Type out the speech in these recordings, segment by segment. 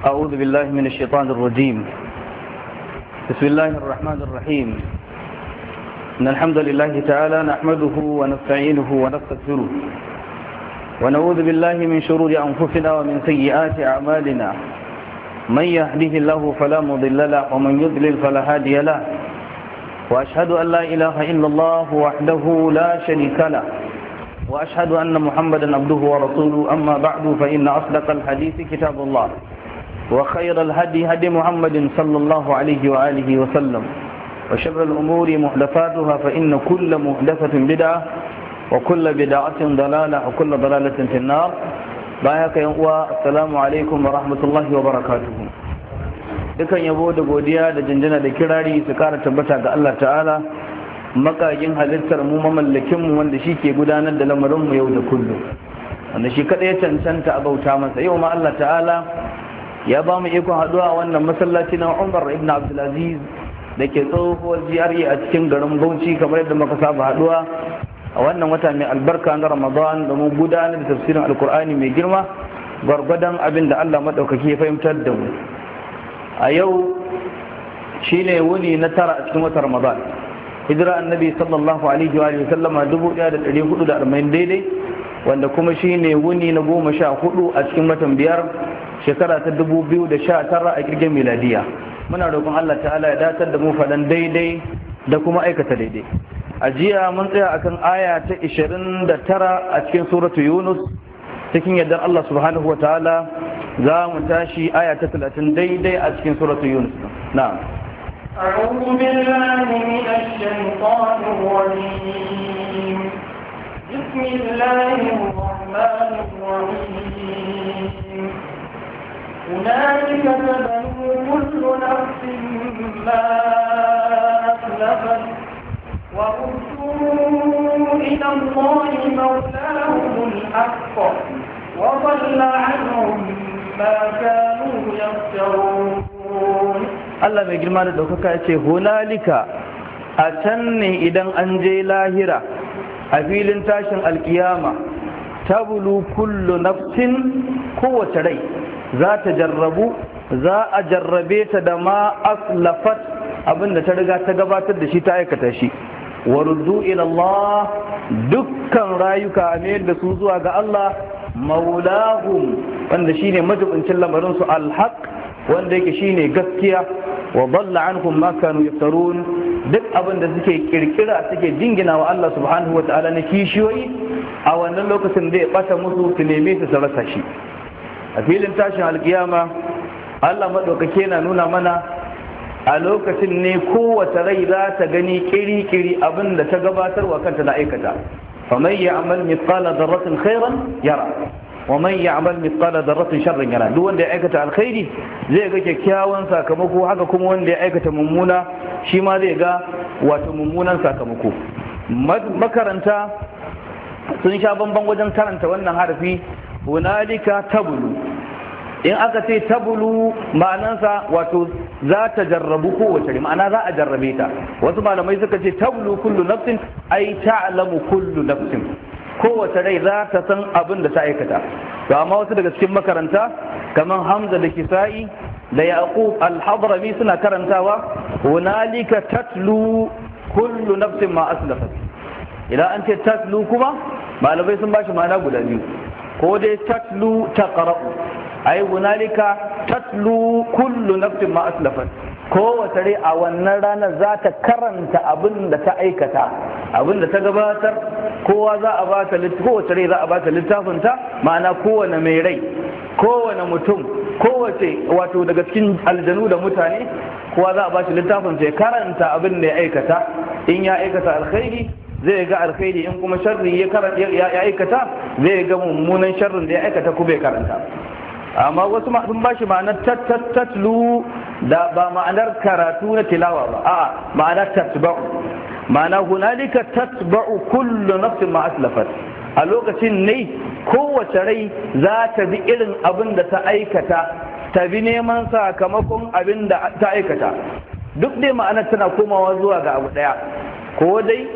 أعوذ بالله من الشيطان الرجيم. بسم الله الرحمن الرحيم. إن الحمد لله تعالى نحمده ونستعينه ونستغفره ونعوذ بالله من شرور أنفسنا ومن سيئات أعمالنا. من يهده الله فلا مضل له ومن يضلل فلا هادي له. وأشهد أن لا إله إلا الله وحده لا شريك له وأشهد أن محمدا عبده ورسوله. أما بعد فإن أصدق الحديث كتاب الله وخير الهدي هدي محمد صلى الله عليه وآله وسلم وشر الأمور محدثاتها فإن كل محدثة بدعة وكل بدعة ضلالة وكل ضلالة في النار. بايك يا السلام عليكم ورحمة الله وبركاته. dukan yabo da godiya da jinjina da kirari su kara tabbata ga Allah ta'ala makagin halittar mu mamallakin mu wanda shi ke gudanar da lamarin mu yau da kullum, wanda shi kada ya cancanta a bauta masa. Yau ma Allah ta'ala ya ba mu ikon haduwa wannan masallaci na Umar ibn Abdulaziz da ke tsohuwar GRA a cikin garin Bauchi, kamar yadda muka saba haduwa a wannan wata mai albarka na Ramadan domin gudanar da tafsirin Alkur'ani mai girma gwargwadon abin da Allah madaukaki ya fahimtar da mu. A yau shine wuni na tara a cikin watan Ramadan, hijira annabi sallallahu alaihi wa sallama 1440 daidai, wanda kuma shine wuni na 14 a cikin watan biyar shekara ta 2019 a kirgin miladiya. Muna roƙon Allah ta'ala ya datar da mu faɗan daidai da kuma aikata daidai. A jiya mun tsaya akan aya ta 29 a cikin suratu Yunus. Cikin yardar Allah subhanahu wa ta'ala za mu tashi aya ta 30 daidai a cikin suratu Yunus. Na'am. أعوذ بالله من الشيطان الرجيم. بسم الله الرحمن الرحيم. هنالك تبلو كل نفس ما أسلفت وردوا إلى الله مولاهم الحق وضل عنهم ما كانوا يفترون. Allah mai girma da ɗaukaka ya ce hunalika, a can ne idan an je lahira a filin tashin alkiyama, tabulu kullu nafsin, kowace rai za ta jarrabu, za a jarrabe ta da ma aslafat, abinda ta riga ta gabatar da shi ta aikata shi. Waruddu ila Allah, dukkan rayuka a mayar da su zuwa ga Allah maulahum, wanda shine majibincin lamarin su, alhaq, wanda yake shine gaskiya. Wa dalla anhum ma kanu yaftarun, duk abin da suke kirkira suke jingina wa Allah subhanahu wa ta'ala na kishiyoyi a wannan lokacin zai bata musu, su neme su rasa shi. A filin tashin alkiyama Allah madaukake na nuna mana a lokacin ne kowace rai za ta gani kiri-kiri abin da ta gabatar wa kanta na aikata. faman ya'mal mithqala dharratin khairan yara wa man ya'mal mithqala dharratin sharran yara. Duk wanda ya aikata alkhairi zai ga kyakkyawan sakamako, haka kuma wanda ya aikata mummuna shi ma zai ga wato mummunan sakamako. Makaranta sun sha bamban wajen karanta wannan harafi hunalika tabulu. In aka ce tabulu ma'anansa wato za ta jarrabu kowace rai, ma'ana za a jarrabe ta. Wasu malamai suka ce tabulu kullu nafsin ai ta'lamu kullu nafsin, kowace rai za ta san abin da ta aikata. To amma wasu daga cikin makaranta kamar Hamza da Kisa'i da Yaqub al-Hadrami suna karantawa hunalika tatlu kullu nafsin ma aslafat. Idan an ce tatlu kuma malamai sun bashi ma'ana guda biyu, ko dai tatlu taqra'u, ai hunalika tatlu kullu nafsin ma aslafat, kowace rai a wannan ranar za ta karanta abin da ta aikata, abin da ta gabatar. Kowa za a bata, kowace rai za a bata littafinta, ma'ana kowane mai rai, kowane mutum, kowace wato daga cikin aljanu da mutane, kowa za a bashi littafinsa ya karanta abin da ya aikata. In ya aikata alkhairi zai ga alkhairi, in kuma sharri ya aikata zai ga mummunan sharrin da ya aikata kuma ya karanta. Amma wasu sun bashi ma'anar tatlu da ba ma'anar karatu na tilawa ba, a'a ma'anar tatba'u, ma'ana hunalika tatba'u kullu nafsin ma aslafat. A lokacin ne kowace rai za ta bi irin abin da ta aikata, ta bi neman sakamakon abin da ta aikata. Duk dai ma'anar tana komawa zuwa ga abu daya, ko dai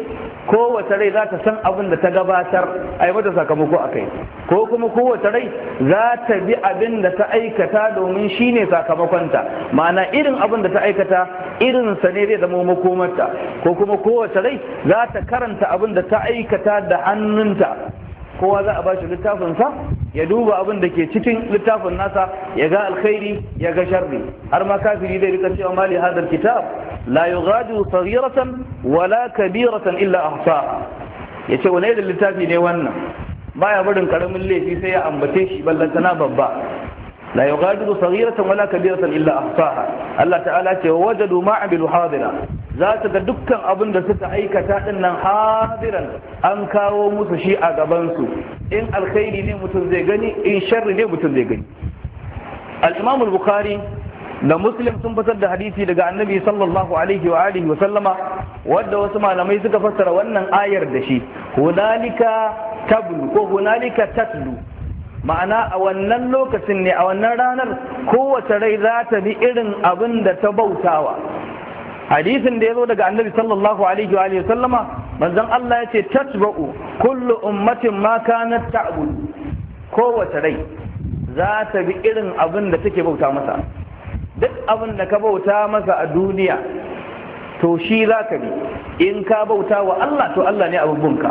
kowace rai za ta san abin da ta gabatar a yi mata sakamako a kai, ko kuma kowace rai za ta bi abin da ta aikata domin shi ne sakamakonta, ma'ana irin abin da ta aikata irinsa ne zai zama makomarta, ko kuma kowace rai za ta karanta abin da ta aikata da hannunta. Kowa za a ba shi littafinsa ya duba abin da ke cikin littafin nasa, ya ga alkhairi ya ga sharri. Har ma kafiri zai rika cewa mali hadal kitab la yughadiru saghiratan wala kabiratan illa ahsaha. Yace wani irin littafi ne wannan, baya barin karamin laifi sai ya ambace shi ballantana babba. la yughadiru saghiratan wala kabiratan illa ahsaha. Allah ta'ala ce wa wajadu ma amilu hadira, za ta ga dukkan abin da suka aikata din nan hadiran, an kawo musu shi a gabansu. In alkhairi ne mutum zai gani, in sharri ne mutum zai gani. Al-Imam al-Bukhari da Muslim sun fitar da hadisi daga Annabi sallallahu alaihi wa alihi wa sallama, wanda wasu malamai suka fassara wannan ayar da shi hunalika tablu ko hunalika tatlu, ma'ana a wannan lokacin ne, a wannan ranar kowace rai za ta bi irin abin da ta bautawa. Hadisin da ya zo daga Annabi sallallahu alaihi wa alihi sallama, manzon Allah ya ce tatba'u kullu ummatin ma kanat ta'budu, kowace rai za ta bi irin abin da take bauta masa. Duk abin da ka bauta masa a duniya to shi za ka bi. In ka bauta wa Allah to Allah ne abubuwanka,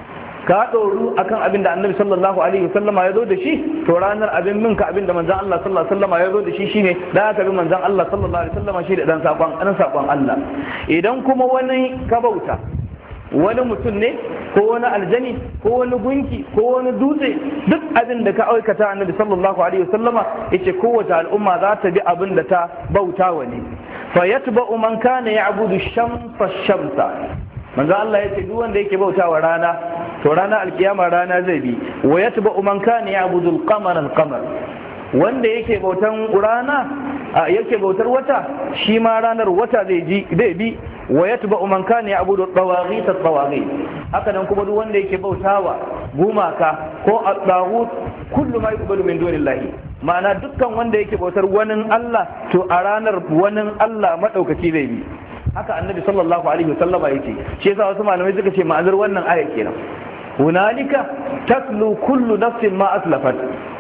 ka ɗoru akan abin da Annabi sallallahu alaihi wasallama ya zo da shi, to ranar abin minka abin da manzon Allah sallallahu alaihi wasallama ya zo da shi shine da aka bi manzon Allah sallallahu alaihi wasallama shi da dan sakon Allah. Idan kuma wani ka bauta, wani mutum ne ko wani aljani ko wani gunki ko wani dutse, duk abin da ka aikata Annabi sallallahu alaihi wasallama yace kowace al'umma za ta bi abin da ta bauta wa ne. Fa yatba'u man kana ya'budu shamsa, manzo Allah yace duk wanda yake bauta wa rana to rana alkiyama rana zai bi. Wa yatba'u man kana ya'budu al-qamara al-qamar, wanda yake bautan rana yake bautar wata, shi ma ranar wata zai bi. Wa yatba'u man kana ya'budu at-tawaghit at-tawaghit, haka nan kuma duk wanda yake bautawa gumaka ko at-taghut, kullu ma yuqbalu min dunillahi, ma'ana dukkan wanda yake bautar wani Allah to a ranar wani Allah madaukaki zai bi. Haka Annabi sallallahu alaihi wasallama yake. Shi yasa wasu malamai suka ce ma'anar wannan aya kenan, hunalika tatlu kullu nafsin ma aslafat,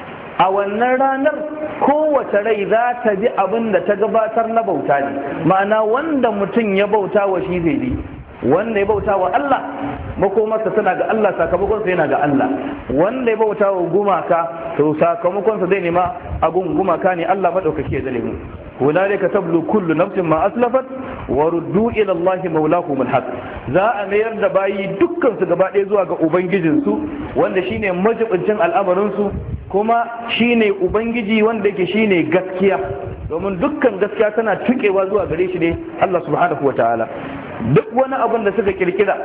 a wannan ranar kowace rai za ta bi abin da ta gabatar na bauta ne, ma'ana wanda mutum ya bauta wa shi zai bi, wanda ya bauta wa Allah makomarsa tana ga Allah, sakamakonsa yana ga Allah. Wanda ya bauta wa gumaka to sakamakonsa zai nema abun gumaka ne, Allah madaukake ya zale mu. hunalika tablu kullu nafsin ma aslafat wa ruddu ila Allah mawlahum alhaq, za a mayar da bayi dukkan su gaba ɗaya zuwa ga ubangijinsu wanda shine majibincin al'amarin su, kuma shine ubangiji wanda yake shine gaskiya, domin dukkan gaskiya tana tukewa zuwa gare shi ne Allah subhanahu wataala. Duk wani abin da suka kirkira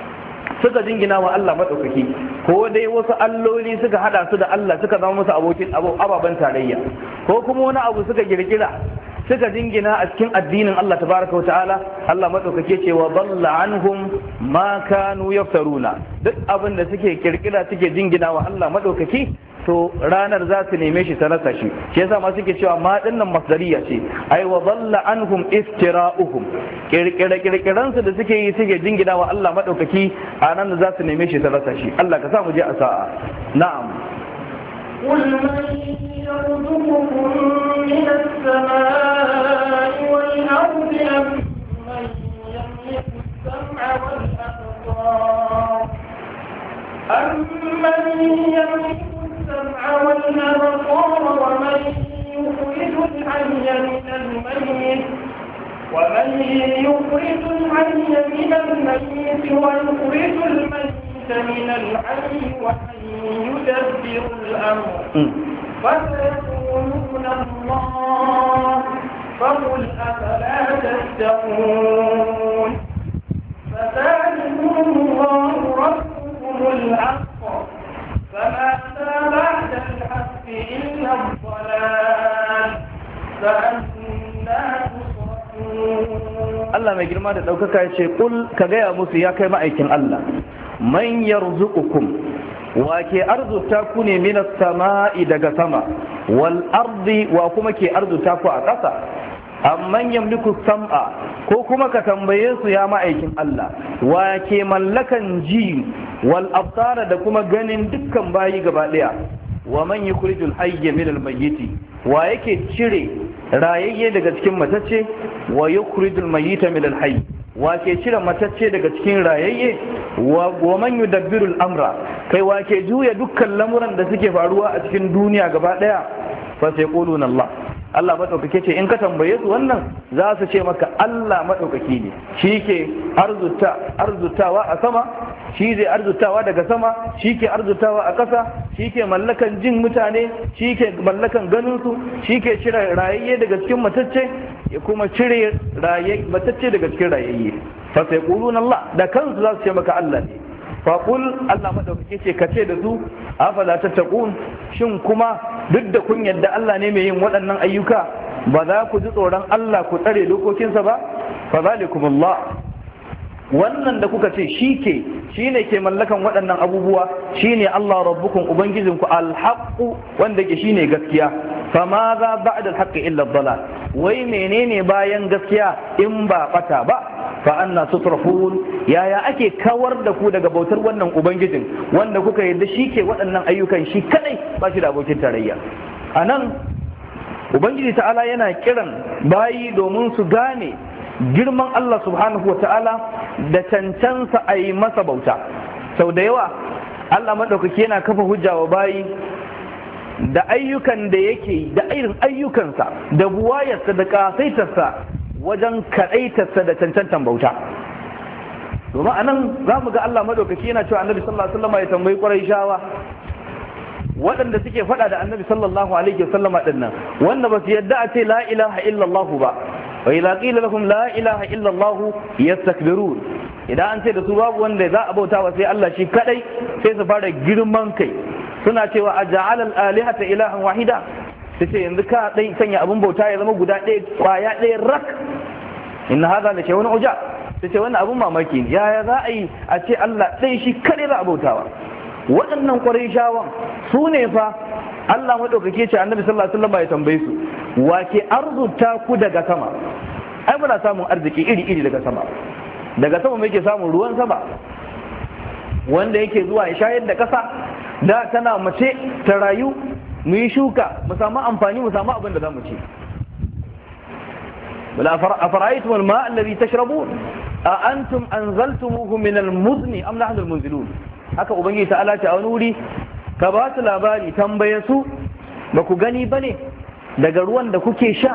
suka jingina wa Allah maɗaukaki, ko dai wasu alloli suka hada su da Allah suka zama musu ababen tarayya, ko kuma wani abu suka kirkira suka jingina a cikin addinin Allah tabaraka wa ta'ala, Allah maɗaukake ce wa dalla anhum ma kanu yaftaruna. Duk abin da suke kirkira suke jingina wa Allah maɗaukaki to ranar za su neme shi ta rasa shi. Shi yasa ma suke cewa ma dinnan masdariya ce, ai wa dalla anhum iftira'uhum, kirkiran su da suke yi suke jingina wa Allah maɗaukaki a nan za su neme shi ta rasa shi. Allah ka sa mu je a sa'a. Na'am. قل من يرزقكم من السماء والأرض أم من يملك السمع والأبصار أمن يملك السمع والأبصار ومن يخرج الحي من الميت ويخرج الميت من الحي ومن يدبر الأمر فسيقولون الله فقل أفلا تتقون فذلكم الله ربكم الحق فماذا بعد الحق إلا الضلال فأنا تصرفون. Allah mai girma da ɗaukaka ya ce ƙul ka gaya musu ya kai ma'aikin Allah, man yarzuqukum wa ke arzuta ku ne minas sama'i daga sama, wal ardi wa kuma ke arzuta ku a ƙasa. amman yamliku sam'a, ko kuma ka tambaye su ya ma'aikin Allah wa ke mallakan ji wal absara da kuma ganin dukkan bayi gaba daya, wa man yukhrijul hayya min al mayyiti, wa yake cire rayayye daga cikin matacce, wa yukhrijul mayyita min al hayy, wa ke cire matacce daga cikin rayayye, wa man yudabbiru al amra, kai wa ke juya dukkan lamuran da suke faruwa a cikin duniya gaba daya, fa sayquluna Allah. Allah maɗaukake ce in ka tambaye su wannan za su ce maka Allah maɗaukaki ne, shi ke arzutawa a sama, shi zai arzutawa daga sama, shi ke arzutawa a ƙasa, shi ke mallakan jin mutane, shi ke mallakan ganinsu, shi ke cire rayayye daga cikin matacce ya kuma cire matacce daga cikin rayayye. Fa sai Allah da kansu za su ce maka Allah ne. faƙul Allah maɗaukaki ce ka ce da su afala tattaqun, shin kuma duk da kun yadda Allah ne mai yin waɗannan ayyuka ba za ku ji tsoron Allah ku tsare dokokinsa ba? Fa zalikumullah, wannan da kuka ce shine ke mallakan waɗannan abubuwa, shine Allah rabbukum ubangijinku alhaqqu wanda ke shine gaskiya. Fa ma za ba'da alhaqqi illa ad-dalal, wai menene bayan gaskiya in ba bata ba? Fa anna tutrafun, yaya ake kawar da ku daga bautar wannan ubangijin wanda kuka yarda shi ke waɗannan ayyukan shi kadai ba shi da abokin tarayya. Anan ubangiji ta'ala yana kiran bayi domin su gane girman Allah subhanahu wa ta'ala da cancansa a yi masa bauta. Sau da yawa Allah maɗaukaki yana kafa hujja wa bayi da ayyukan da yake da irin ayyukansa da buwayarsa da ƙasaitarsa wajen kaɗaitarsa da cancantan bauta. Domin a nan za mu ga Allah maɗaukaki yana cewa annabi sallallahu alaihi wasallam ya tambayi Qurayshawa waɗanda suke faɗa da annabi sallallahu alaihi wasallam ɗin nan, wanda ba su yadda a ce la ilaha illallah ba, wa idza qila lahum la ilaha illallah yastakbirun, idan an ce da su babu wanda za a bauta wa sai Allah shi kadai sai su fara girman kai, suna cewa aja'ala al-alihata ilahan wahida, sai ce yanzu ka dai sanya abin bauta ya zama guda ɗaya kwaya ɗaya rak, inna hadha la shay'un uja, sai ce wannan abin mamaki ne, yaya za a yi a ce Allah ɗaya shi kadai za a bautawa. Waɗannan Qurayshawan su ne fa Allah madaukake ce annabi sallallahu alaihi wasallam ya tambaye su wa ke arzuta ku daga sama? Ai muna samun arziki iri-iri daga sama muke samun ruwan sama wanda yake zuwa ya shayar da ƙasa da tana mace ta rayu, mu yi shuka mu samu amfani mu samu abin da za mu ci. wala afara'aytum al-ma'a alladhi tashrabun a antum anzaltumuhu min al-muzni am nahnu al-munzilun. Haka ubangiji ta'ala ta wani wuri ka ba su labari, tambaye su ba ku gani bane daga ruwan da kuke sha,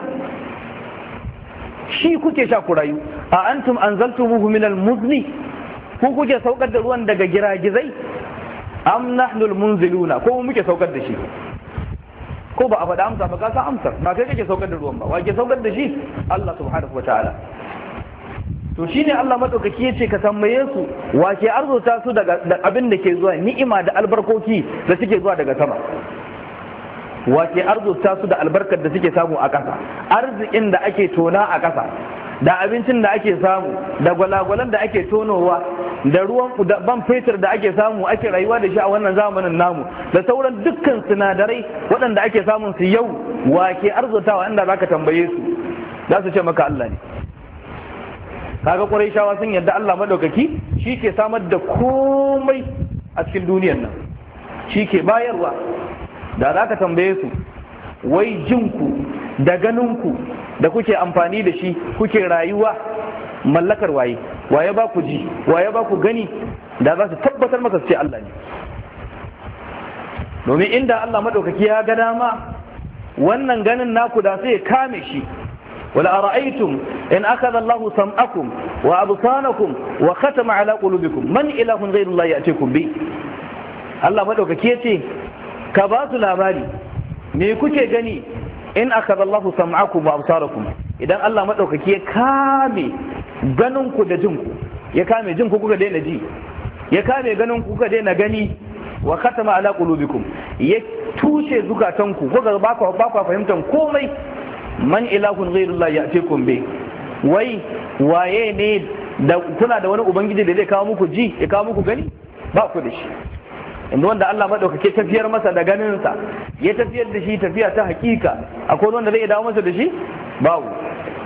shi kuke sha ku rayu. A antum anzaltumuhu min al-muzni, ku kuke saukar da ruwan daga giragizai, am nahnu al-munziluna, ko muke saukar da shi? Ko ba a faɗa amsa ba ka san amsar, ba kai kake saukar da ruwan ba, wa ke saukar da shi? Allah subhanahu wataala. To shine Allah madaukaki yace ka tambaye su wa ke arzuta su daga abin da ke zuwa, ni'ima da albarkoki da suke zuwa daga sama, wa ke arzuta su da albarkar da suke samu a ƙasa, arzikin da ake tona a ƙasa, da abincin da ake samu, da gwalagwalan da ake tonowa, da ruwan da ban fetur da ake samu ake rayuwa da shi a wannan zamanin namu, da sauran dukkan sinadarai waɗanda ake samun su yau, wa ke arzutawa? Inda zaka tambaye su za su ce maka Allah ne. Kaga Qurayshawa sun yarda Allah madaukaki shi ke samar da komai a cikin duniyar nan, shi ke bayarwa. Da za ka tambaye su wai jinku da ganinku da kuke amfani da shi kuke rayuwa mallakar waye ba ku ji, waye ba ku gani, da za su tabbatar maka su ce Allah ne. Domin inda Allah madaukaki ya ga dama wannan ganin naku da sai ya kame shi. wala ara'aytum in akhadha Allahu sam'akum wa absarakum wa khatama ala qulubikum man ilahun ghayru Allah ya'tikum bi. Allah madaukaki yace ka ba su labari me kuke gani in akhadha Allahu sam'akum wa absarakum, idan Allah madaukaki ya kame ganinku da jinku, ya kame jinku kuka daina ji, ya kame ganin kuka daina gani, wa khatama ala qulubikum, ya tushe zukatanku kuka ba ku fahimtar komai, man ilahun ghairullah ya'tikum bi, wai waye ne da kuna da wani ubangiji da zai kawo muku ji ya kawo muku gani? Ba ku da shi. Inda wanda Allah madaukake tafiyar masa da ganinsa, ya tafiyar da shi tafiya ta hakika, akwai wanda zai dawo masa da shi? Babu.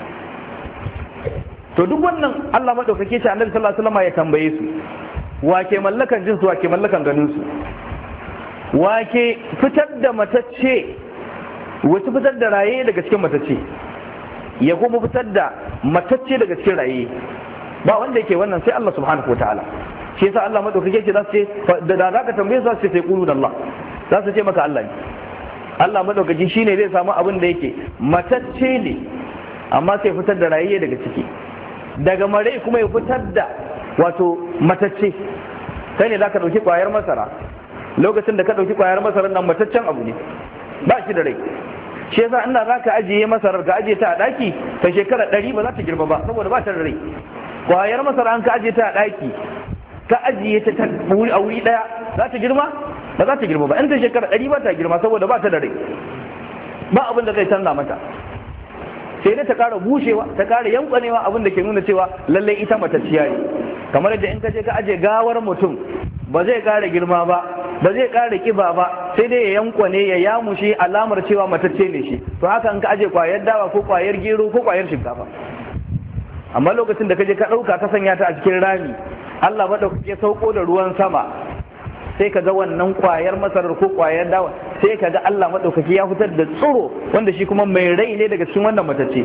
to duk wannan Allah madaukake ce Annabi sallallahu alaihi wasallam ya tambaye su wake mallakan jinsu wake mallakan ganin su wake fitar da matacce wace fitar da raye daga cikin matacce ya kuma fitar da matacce daga cikin raye ba wanda yake wannan sai Allah subhanahu wataala shi yasa Allah madaukake ce za su ce da za ka tambaye su za su ce sai qulun Allah za su ce maka Allah ne Allah madaukaki shine zai samu abin da yake matacce ne amma sai fitar da raye daga ciki daga mare kuma ya fitar da wato matacce kai ne za ka ɗauki ƙwayar masara lokacin da ka ɗauki ƙwayar masarar nan mataccen abu ne ba shi da rai shi yasa ina za ka ajiye masarar ka ajiye ta a ɗaki ta shekara 100 ba za ta girma ba saboda ba ta da rai ƙwayar masara an ka ajiye ta a ɗaki ka ajiye ta a wuri ɗaya za ta girma ba za ta girma ba in ta shekara 100 ba ta girma saboda ba ta da rai ba abin da zai canza mata sai dai ta ƙara bushewa ta ƙara yankwanewa abin da ke nuna cewa lallai ita matacciya ne kamar yadda in ka je ka aje gawar mutum ba zai ƙara girma ba ba zai ƙara kiba ba sai dai ya yankwane ya yamushe alamar cewa matacce ne shi to haka in ka aje kwayar dawa ko kwayar gero ko kwayar shinkafa amma lokacin da ka je ka ɗauka ka sanya ta a cikin rami Allah maɗaukaki ya sauko da ruwan sama sai ka ga wannan kwayar masarar ko kwayar dawa sai ka ga Allah maɗaukaki ya fitar da tsiro wanda shi kuma mai rai ne daga cikin wannan matacce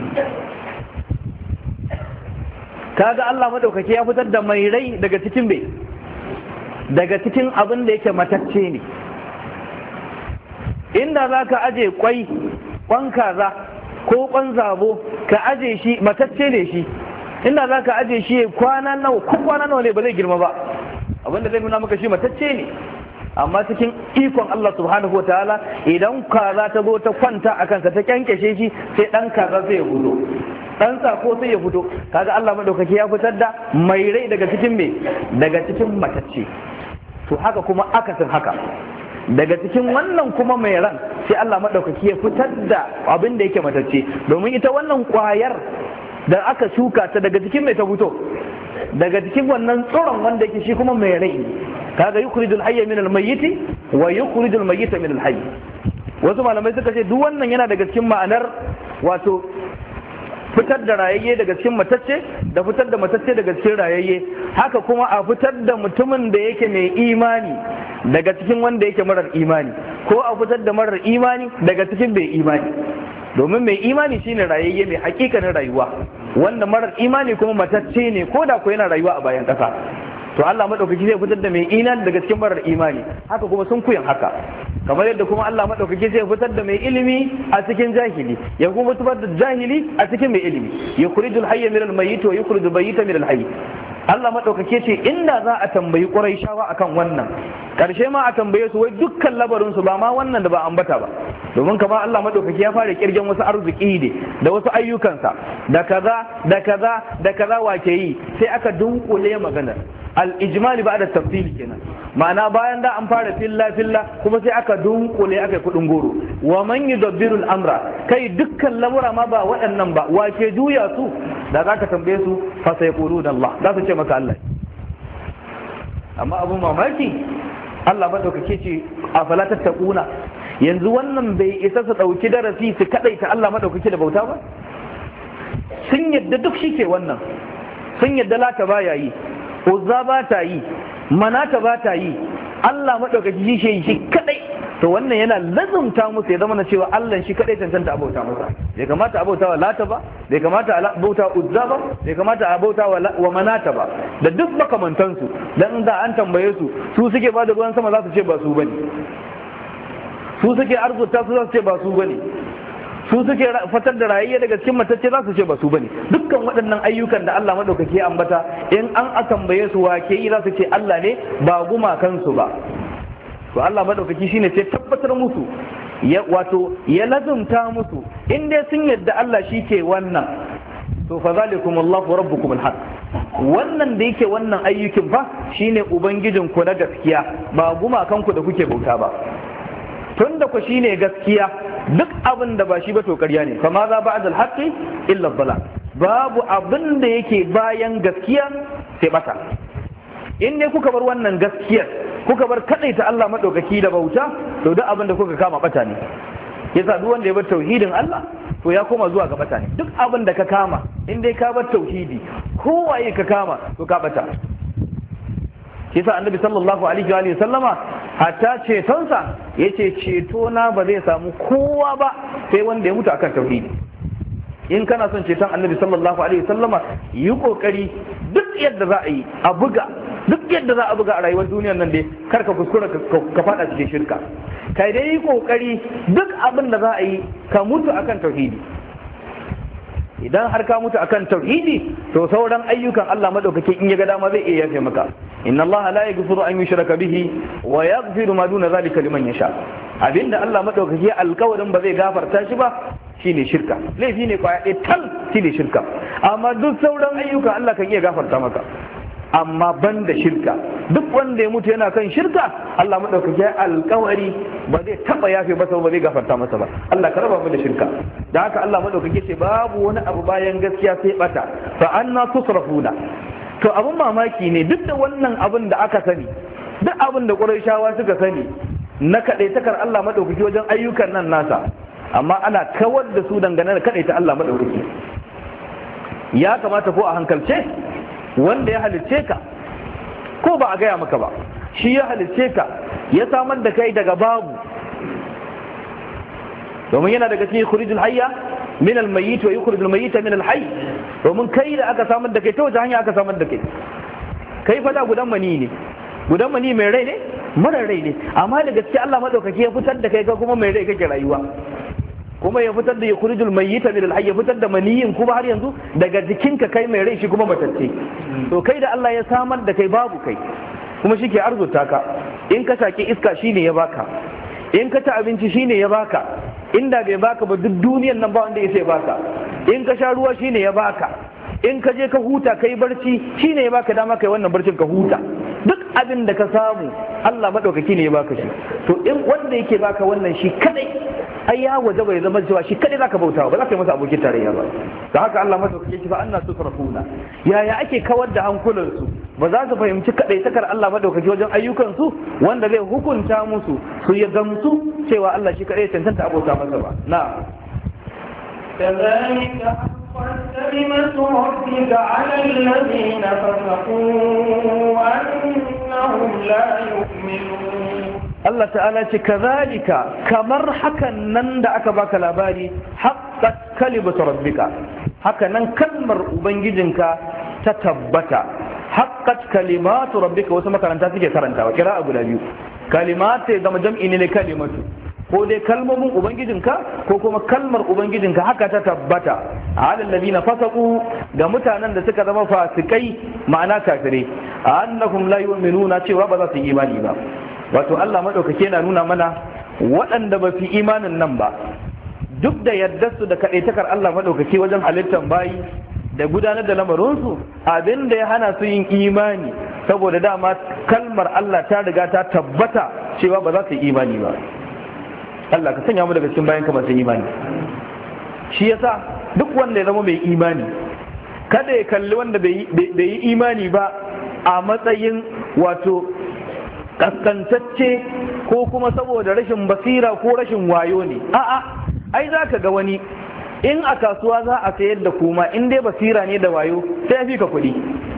ka ga Allah maɗaukaki ya fitar da mai rai daga cikin bai daga cikin abin da yake matacce ne inda za ka aje kwan kaza ko kwan zabo ka aje shi matacce ne shi inda za ka aje shi kwana nawa ne ba zai girma ba abinda zai nuna maka shi matacce ne amma cikin ikon Allah subhanahu wataala idan kaza ta zo ta kwanta a kansa ta kyankyashe shi sai dan kaza zai fito dan sako sai ya fito kaga Allah madaukaki ya fitar da mai rai daga cikin daga cikin matacce to haka kuma akasin haka daga cikin wannan kuma mai ran sai Allah madaukaki ya fitar da abin da yake matacce domin ita wannan kwayar da aka shuka ta daga cikin mai ta fito daga cikin wannan tsoron wanda yake shi kuma mai rai kaga yukhrijul hayya min al-mayyit wa yukhrijul mayyita min al-hayy wasu malamai suka ce duk wannan yana daga cikin ma'anar wato fitar da rayayye daga cikin matacce da fitar da matacce daga cikin rayayye haka kuma a fitar da mutumin da yake mai imani daga cikin wanda yake marar imani ko a fitar da marar imani daga cikin mai imani domin mai imani shine rayayye mai hakikanin rayuwa wanda marar imani kuma matacce ne ko da ko yana rayuwa a bayan ƙasa to Allah madaukaki zai fitar da mai imani daga cikin marar imani haka kuma sun kuyan haka kamar yadda kuma Allah madaukaki zai fitar da mai ilimi a cikin jahili ya kuma fitar da jahili a cikin mai ilimi yukhrijul hayya minal mayyit wa yukhrijul mayyita minal hayy Allah madaukake ce inda za a tambayi Qurayshawa akan wannan karshe ma a tambaye su wai dukkan labarin su ba ma wannan da ba ambata ba domin kamar Allah madaukaki ya fara kirgen wasu arziki ne da wasu ayyukansa da kaza da kaza da kaza wake yi sai aka dunkule maganar al-ijmali ba'da tafsil kenan ma'ana bayan da an fara filla kuma sai aka dunkule aka kudin goro wa man yudabbiru al-amra kai dukkan lamura ma ba waɗannan ba wake juya su da zaka tambaye su fa sayquluna Allah za su ce maka Allah amma abun mamaki Allah madaukake ce afala tattaquna yanzu wannan bai isa su dauki darasi su kadaita Allah madaukake da bauta ba sun yadda duk shi ke wannan sun yadda lata baya yi uzza ba ta yi manata ba ta yi Allah maɗaukaki shi shi kadai to wannan yana lazumta musu ya zama na cewa Allah shi kadai cancanta abauta masa bai kamata abauta wa lata ba bai kamata abauta uzza ba bai kamata abauta wa manata ba da duk makamantansu dan da an tambaye su su suke ba da ruwan sama za su ce ba su bane su suke arzuta su za su ce ba su bane su suke fatar da rayayya daga cikin matacce za su ce ba su bane dukkan waɗannan ayyukan da Allah madaukake ambata in an tambaye su wake yi za su ce Allah ne ba gumakansu ba to Allah madaukaki shine sai tabbatar musu ya lazumta musu in dai sun yadda Allah shi ke wannan to fa zalikum Allahu rabbukum alhaq wannan da yake wannan ayyukin fa shine ubangijin ku na gaskiya ba gumakan ku da kuke bauta ba tunda ku shine gaskiya duk abin da ba shi ba to ƙarya ne fa ma za ba'da alhaqi illa dhalal babu abin da yake bayan gaskiya sai bata in ne kuka bar wannan gaskiyar kuka bar kadaita Allah madaukaki da bauta to duk abin da kuka kama bata ne yasa duk wanda ya bar tauhidin Allah to ya koma zuwa ga bata ne. Duk abin da ka kama in dai ka bar tauhidi kowaye ka kama to ka bata. Yasa annabi sallallahu alaihi wa sallama hatta cetonsa yace ceto na ba zai samu kowa ba sai wanda ya mutu akan tauhidi. In kana son ceton annabi sallallahu alaihi wa sallama yi kokari duk yadda za a yi a buga, duk yadda za a buga a rayuwar duniyar nan dai kar ka kuskura ka fada cikin shirka. Kai dai yi kokari duk abin da za a yi ka mutu akan tauhidi. Idan har ka mutu akan tauhidi to sauran ayyukan Allah madaukake in ya ga dama zai iya yafe maka. Inna Allah la yaghfiru an yushraka bihi wa yaghfiru ma duna zalika liman yasha. Abinda Allah madaukake alkawarin ba zai gafarta shi ba shine shirka. Laifi ne kwaya ɗaya tal shine shirka. Amma duk sauran ayyuka Allah kan iya gafarta maka. Amma ban da shirka, duk wanda ya mutu yana kan shirka Allah madaukake alkawari ba zai taba yafe ba ba zai gafarta masa ba. Allah ka raba mu da shirka. Da haka Allah madaukake ce babu wani abu bayan gaskiya sai bata. Fa anna tusrafuna. To abun mamaki ne duk da wannan abin da aka sani, duk abin da Qurayshawa suka sani na kadaitakar Allah madaukake wajen ayyukan nan nasa, amma ana kawar da su dangane da kadaita Allah madaukake. Ya kamata ko a hankalce wanda ya halicce ka ko ba a gaya maka ba, shi ya halicce ka ya samar da kai daga babu, domin yana daga cikin yukhrijul hayya min al-mayyit wa yukhrijul mayyita min al-hayy. Domin kai da aka samar da kai ta wace hanya aka samar da kai? Kai fada gudan mani ne, gudan mani mai rai ne, mara rai ne, amma da gaske Allah madaukaki ya fitar da kai ka kuma mai rai kake rayuwa, kuma ya fitar da yukhrijul mayyita min al-hayy, ya fitar da maniyin kuma har yanzu daga jikinka kai mai rai shi kuma matacce. To kai da Allah ya samar da kai babu kai kuma shi ke arzuta ka. In ka shaki iska shine ya baka, in ka ci abinci shine ya baka, inda bai baka ba duk duniyan nan ba wanda ya sai baka. In ka sha ruwa shine ya baka, in ka je ka huta kai barci shine ya baka dama kai wannan barcin ka huta. Duk abin da ka samu Allah madaukaki ne ya baka shi. To in wanda yake baka wannan shi kadai ai ya waje bai zama cewa shi kadai zaka bautawa ba za ka yi masa abokin tarayya ba. Da haka Allah madaukaki yake fa anna tusrafuna. Yaya ake kawar da hankulansu ba za su fahimci kadai takar Allah madaukaki wajen ayyukansu wanda zai hukunta musu su ya gamsu cewa Allah shi kadai cancanta abota masa ba. Na'am. كذلك حقت كلمة ربك على الذين فسقوا أنهم لا يؤمنون. Allah ta'ala ce kazalika kamar hakan nan da aka baka labari haqqat kalimatu rabbika, haka nan kalmar ubangijinka ta tabbata. Haqqat kalimatu rabbika wasu makaranta suke karantawa kira'a guda biyu, kalimatu zama jam'i ne kalimatu, ko dai kalmomin ubangijinka ko kuma kalmar ubangijinka haka ta tabbata alal ladina fasaqu ga mutanen da suka zama fasikai ma'ana kafirai annahum la yu'minuna cewa ba za su yi imani ba. Wato Allah madaukake yana nuna mana waɗanda ba su imanin nan ba duk da yadda su da kadaitakar Allah madaukake wajen halittar bayi da gudanar da lamarinsu, abin da ya hana su yin imani saboda dama kalmar Allah ta riga ta tabbata cewa ba za su yi imani ba. Allah ka sanya mu daga cikin bayan ka masu imani. Shi yasa duk wanda ya zama mai imani kada ya kalli wanda bai yi imani ba a matsayin wato kaskantacce ko kuma saboda rashin basira ko rashin wayo ne. A'a, ai za ka ga wani in a kasuwa za a sayar da kuma in dai basira ne da wayo sai ya fi ka kuɗi.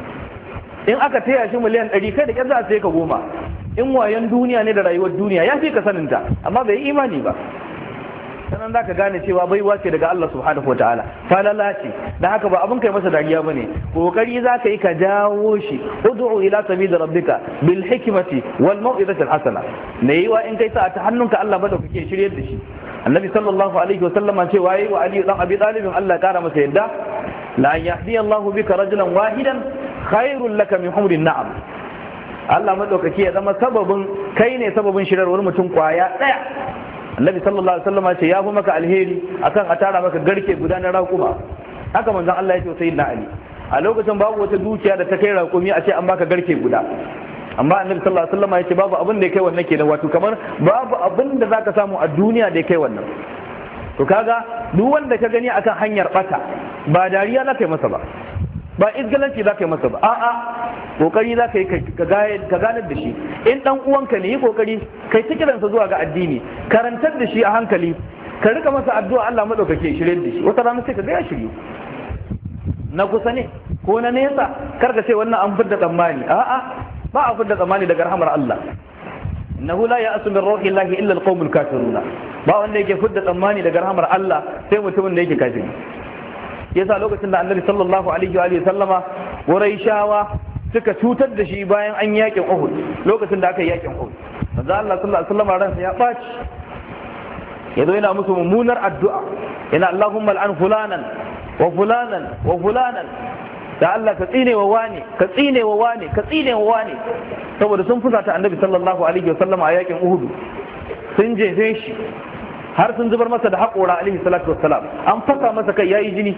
In aka taya shi miliyan 100 kai da ƙyar za a sai ka 10. In wayan duniya ne da rayuwar duniya ya fi ka saninta amma bai yi imani ba. Sannan za ka gane cewa baiwa ce daga Allah subhanahu wa ta'ala, falala ce, da haka ba abin kai masa dariya ba ne, kokari za ka yi ka jawo shi, ud'u ila sabili rabbika bil hikmati wal mau'izati al hasana. Me yiwa in kai sa ta hannunka Allah bada kake shiryar da shi. Annabi sallallahu alaihi wa sallama ce waye wa Ali dan Abi Talib Allah ya kara masa yadda la yahdi Allah bika rajulan wahidan khairul laka min humrin na'am. Allah madaukaki ya zama sababin kai ne sababin shirarwar mutum kwaya daya. Annabi sallallahu alaihi wasallam ce ya fi maka alheri akan a tara maka garke guda na raƙuma. Haka manzon Allah ya ce sayyidina Ali a lokacin babu wata dukiya da ta kai raƙumi a ce an baka garke guda, amma Annabi sallallahu alaihi wasallam ya ce babu abin da ya kai wannan kenan, wato kamar babu abin da zaka samu a duniya da ya kai wannan. To kaga duk wanda ka gani akan hanyar bata ba dariya za ka yi masa ba izgalanci za ka yi masa ba, a'a kokari za ka yi ka ganar da shi. In dan uwanka ne yi kokari kai ta kiransa zuwa ga addini, karantar da shi a hankali, ka rika masa addu'a Allah madaukake shirye da shi, wata rana sai ka ga ya shirye. Na kusa ne ko na nesa, kar ka ce wannan an fidda tsammani, a'a ba a fidda tsammani daga rahmar Allah. innahu la ya'su min rauhillahi illa alqawmul kafirun, ba wanda yake fidda tsammani daga rahmar Allah sai mutumin da yake kafiri. Yasa lokacin da Annabi sallallahu alaihi wa sallama Quraishawa suka cutar da shi bayan an yakin Uhud, lokacin da aka yi yakin Uhud, manzo Allah sallallahu alaihi wa sallama ransa ya baci, yazo yana musu mummunar addu'a, yana Allahumma al'an fulanan wa fulanan wa fulanan, da Allah ka tsine wa wani, ka tsine wa wani, ka tsine wa wani, saboda sun fusata Annabi sallallahu alaihi wa sallama a yakin Uhud, sun jefe shi har sun zubar masa da haƙora alaihi salatu wassalam, an fasa masa kai yayi jini.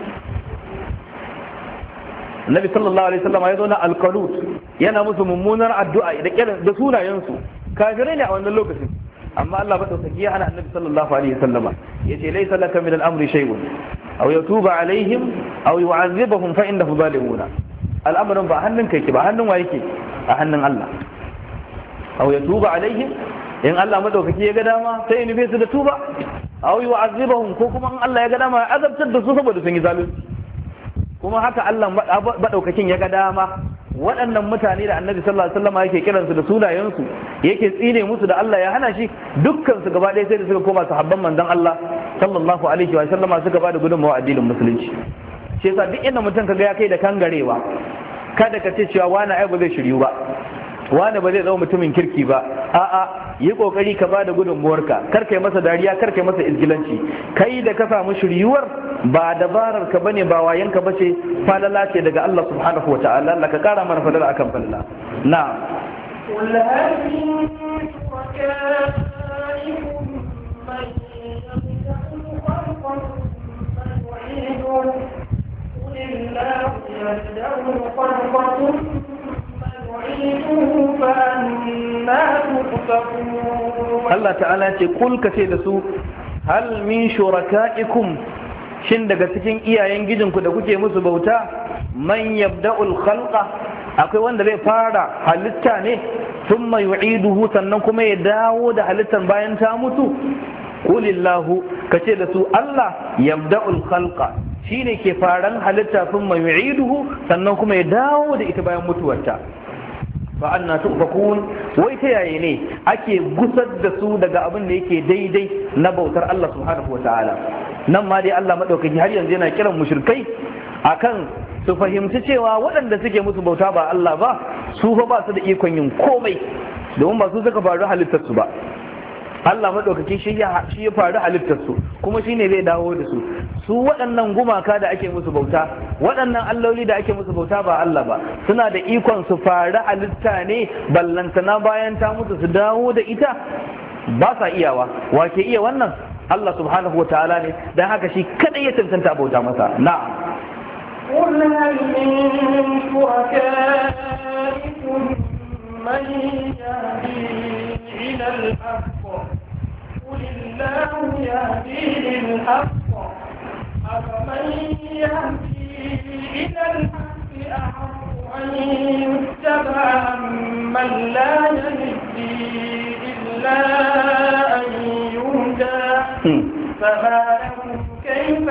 Annabi sallallahu alaihi wasallam ya zo na alqanut, yana musu mummunar addu'a da sunayensu, kafirai ne a wannan lokacin, amma Allah ba tausaki ya hana Annabi sallallahu alaihi wasallama, yace laysa laka min al-amri shay'un aw yatuba alaihim aw yu'adhibahum fa innahum zalimuna. Al'amarin ba hannun kai ke, ba hannun wa yake, a hannun Allah. Aw yatuba alaihim, in Allah madaukaki ya ga dama sai ya nufe su da tuba, aw yu'adhibahum, ko kuma in Allah ya ga dama ya azabtar da su saboda sun yi zalunci. Kuma haka Allah madaukakin ya ga dama waɗannan mutane da Annabi sallallahu alaihi wasallam yake kiransu da sunayensu, yake tsine musu da Allah ya hana shi, dukkan su gaba ɗaya sai da suka koma sahabban manzon Allah sallallahu alaihi wa sallama, suka bada gudunmawa addinin musulunci. Shi yasa duk inda mutum kaga ya kai da kangarewa, kada ka ce cewa wani ai ba zai shiryu ba, wani ba zai zama mutumin kirki ba, a'a yi kokari ka bada gudunmuwarka, kar kai masa dariya, kar kai masa izgilanci. Kai da ka samu shiryuwar ba dabarar ka bane, ba wayan ka bace, falala ce daga Allah subhanahu wataala. Allah ka kara mana falala akan falala. Na'am. قل هل من شركائكم من يبدأ الخلق ثم يعيده قل الله يبدأ الخلق Allah ta'ala ce kul ka ce da su hal min shuraka'ikum, shin daga cikin iyayen gijinku da kuke musu bauta, man yabda'ul khalqa, akwai wanda zai fara halitta ne thumma yu'iduhu, sannan kuma ya dawo da halittar bayan ta mutu. Qulillahu, ka ce da su Allah yabda'ul khalqa, shine ke faran halitta thumma yu'iduhu, sannan kuma ya dawo da ita bayan mutuwarta. fa anna tufakun, wai ta yaye ne ake gusar da su daga abin da yake daidai na bautar Allah subhanahu wataala. Nan ma dai Allah madaukaki har yanzu yana kiran mushrikai akan su fahimci cewa waɗanda suke musu bauta ba Allah ba, su fa ba su da ikon yin komai, domin ba su suka faru halittar su ba. Allah madaukaki shi ya faru halittar su, kuma shine zai dawo da su. Su waɗannan gumaka da ake musu bauta, waɗannan alloli da ake musu bauta ba Allah ba, suna da ikon su faru halitta ne, ballantana bayan ta mutu su dawo da ita, ba sa iyawa. Wa ke iya wannan? Allah subhanahu wa ta'ala ne, dan haka shi kadai ya tantanta bauta masa. Na'am. قل هل من شركائكم من يهدي إلى الحق قل الله يهدي للحق أفمن يهدي إلى الحق أحق أن يتبع أمن لا يهدي إلا أن يهدى فما لكم كيف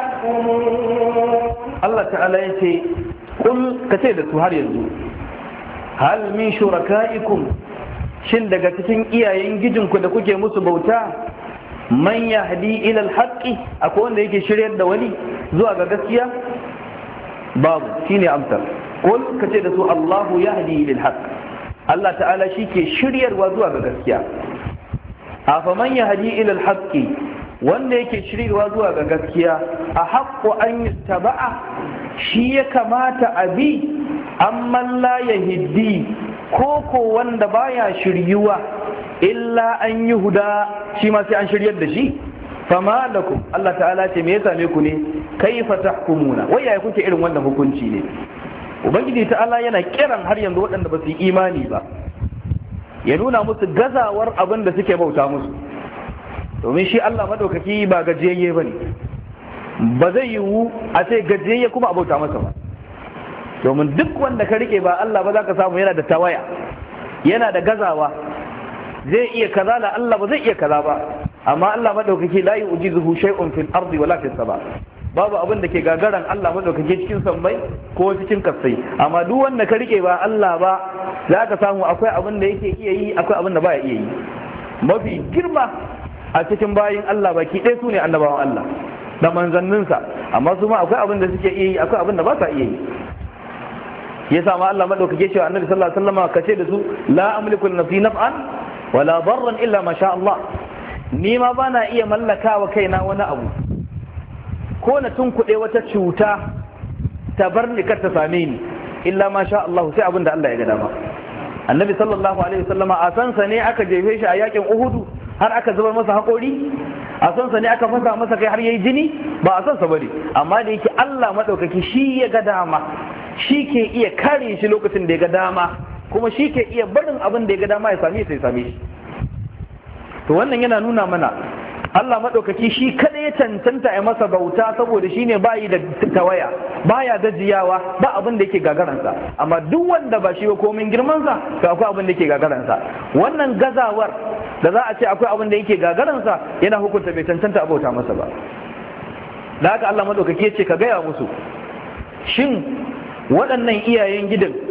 تحكمون. الله تعالى يقول قل كتير سهر يزول hal min shurakaikum, shin daga cikin iyayen gijinku da kuke musu bauta, man yahdi ila alhaqi, akwai wanda yake shiryar da wani zuwa ga gaskiya? Babu, shine amsar. Qul kace da su Allahu yahdi lil haqq, Allah ta'ala shi ke shiryarwa zuwa ga gaskiya. Afa man yahdi ila alhaqi, wanda yake shiryarwa zuwa ga gaskiya, a haqqu an yattaba'a, shi ya kamata a bi, amman la yahdi, ko wanda baya shiryuwa, illa an yi huda, shi ma sai an shiryar da shi. Fama lakum, Allah ta'ala ce me ya same ku ne, kaifa tahkumuna, wai yaya kuke irin wannan hukunci ne? Ubangiji ta'ala yana kiran har yanzu waɗanda ba su yi imani ba, ya nuna musu gazawar abin da suke bauta musu, domin shi Allah madaukaki ba gajiyayye bane, ba zai yiwu a ce gajiyayye kuma a bauta masa ba. Domin duk wanda ka rike ba Allah ba za ka samu yana da tawaya, yana da gazawa, zai iya kaza da Allah ba zai iya kaza ba. amma Allah madaukaki la yu'jizuhu shay'un fil ardi wala fis sama babu abin da ke gagaran Allah madaukaki cikin sammai ko cikin kasai amma duk wanda ka rike ba Allah ba za ka samu akwai abin da yake iya yi akwai abin da baya iya yi. Mafi girma a cikin bayin Allah baki ɗaya su ne annabawan Allah da manzanninsa, amma su ma akwai abin da suke iya yi akwai abin da ba sa iya yi. Ya sa ma Allah madaukake cewa annabi sallallahu alaihi wasallam kace da su la amliku nafsi naf'an wala darran illa ma sha Allah, ni ma bana iya mallakawa kaina wani abu ko na tunkuɗe wata cuta ta bar ni kar ta same ni illa ma sha Allah, sai abin da Allah ya ga dama. Annabi sallallahu alaihi wasallam a sansa ne aka jefe shi a yakin Uhudu har aka zubar masa haƙori, a sansa ne aka fasa masa kai har yayi jini, ba a sansa bane, amma da yake Allah madaukaki shi ya ga dama, shi ke iya kare shi lokacin da ya ga dama, kuma shi ke iya barin abin da ya ga dama ya same shi. To wannan yana nuna mana Allah maɗaukaki shi kada ya cancanta a masa bauta saboda shi ne bayi da tawaya, baya gajiyawa, ba abin da yake gagaransa, amma duk wanda ba shi ba komin girmansa to akwai abin da yake gagaransa. Wannan gazawar da za a ce akwai abin da yake gagaransa yana hukunta bai cancanta a bauta masa ba. Da haka Allah maɗaukaki ya ce ka gaya musu, shin waɗannan iyayen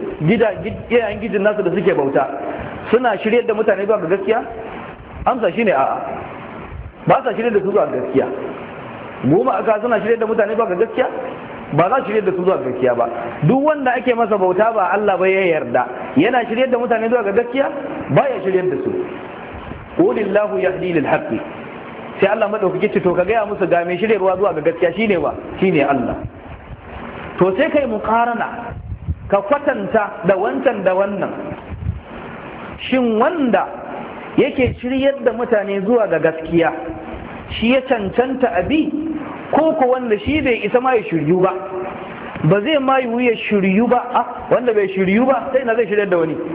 gidan nasu da suke bauta suna shiryar da mutane zuwa ga gaskiya? Amsa shine a'a, ba sa shirye da su zuwa gaskiya. Goma aka suna shirye da mutane zuwa ga gaskiya? Ba za shirye da su zuwa gaskiya ba. Duk wanda ake masa bauta ba Allah ba ya yarda yana shirye da mutane zuwa ga gaskiya? Ba ya shirye da su. Qulillahu yahdi lil haqqi. Sai Allah madaukake ce to ka gaya musu ga mai shiryarwa zuwa ga gaskiya shine wa? Shine Allah. To sai kai muqarana ka kwatanta da wancan da wannan. Shin wanda yake shiryar da mutane zuwa ga gaskiya shi ya cancanta abi, ko ko wanda shi bai isa ma ya shiryu ba, ba zai ma yi ya shiryu ba, wanda bai shiryu ba sai na zai shiryar da wani.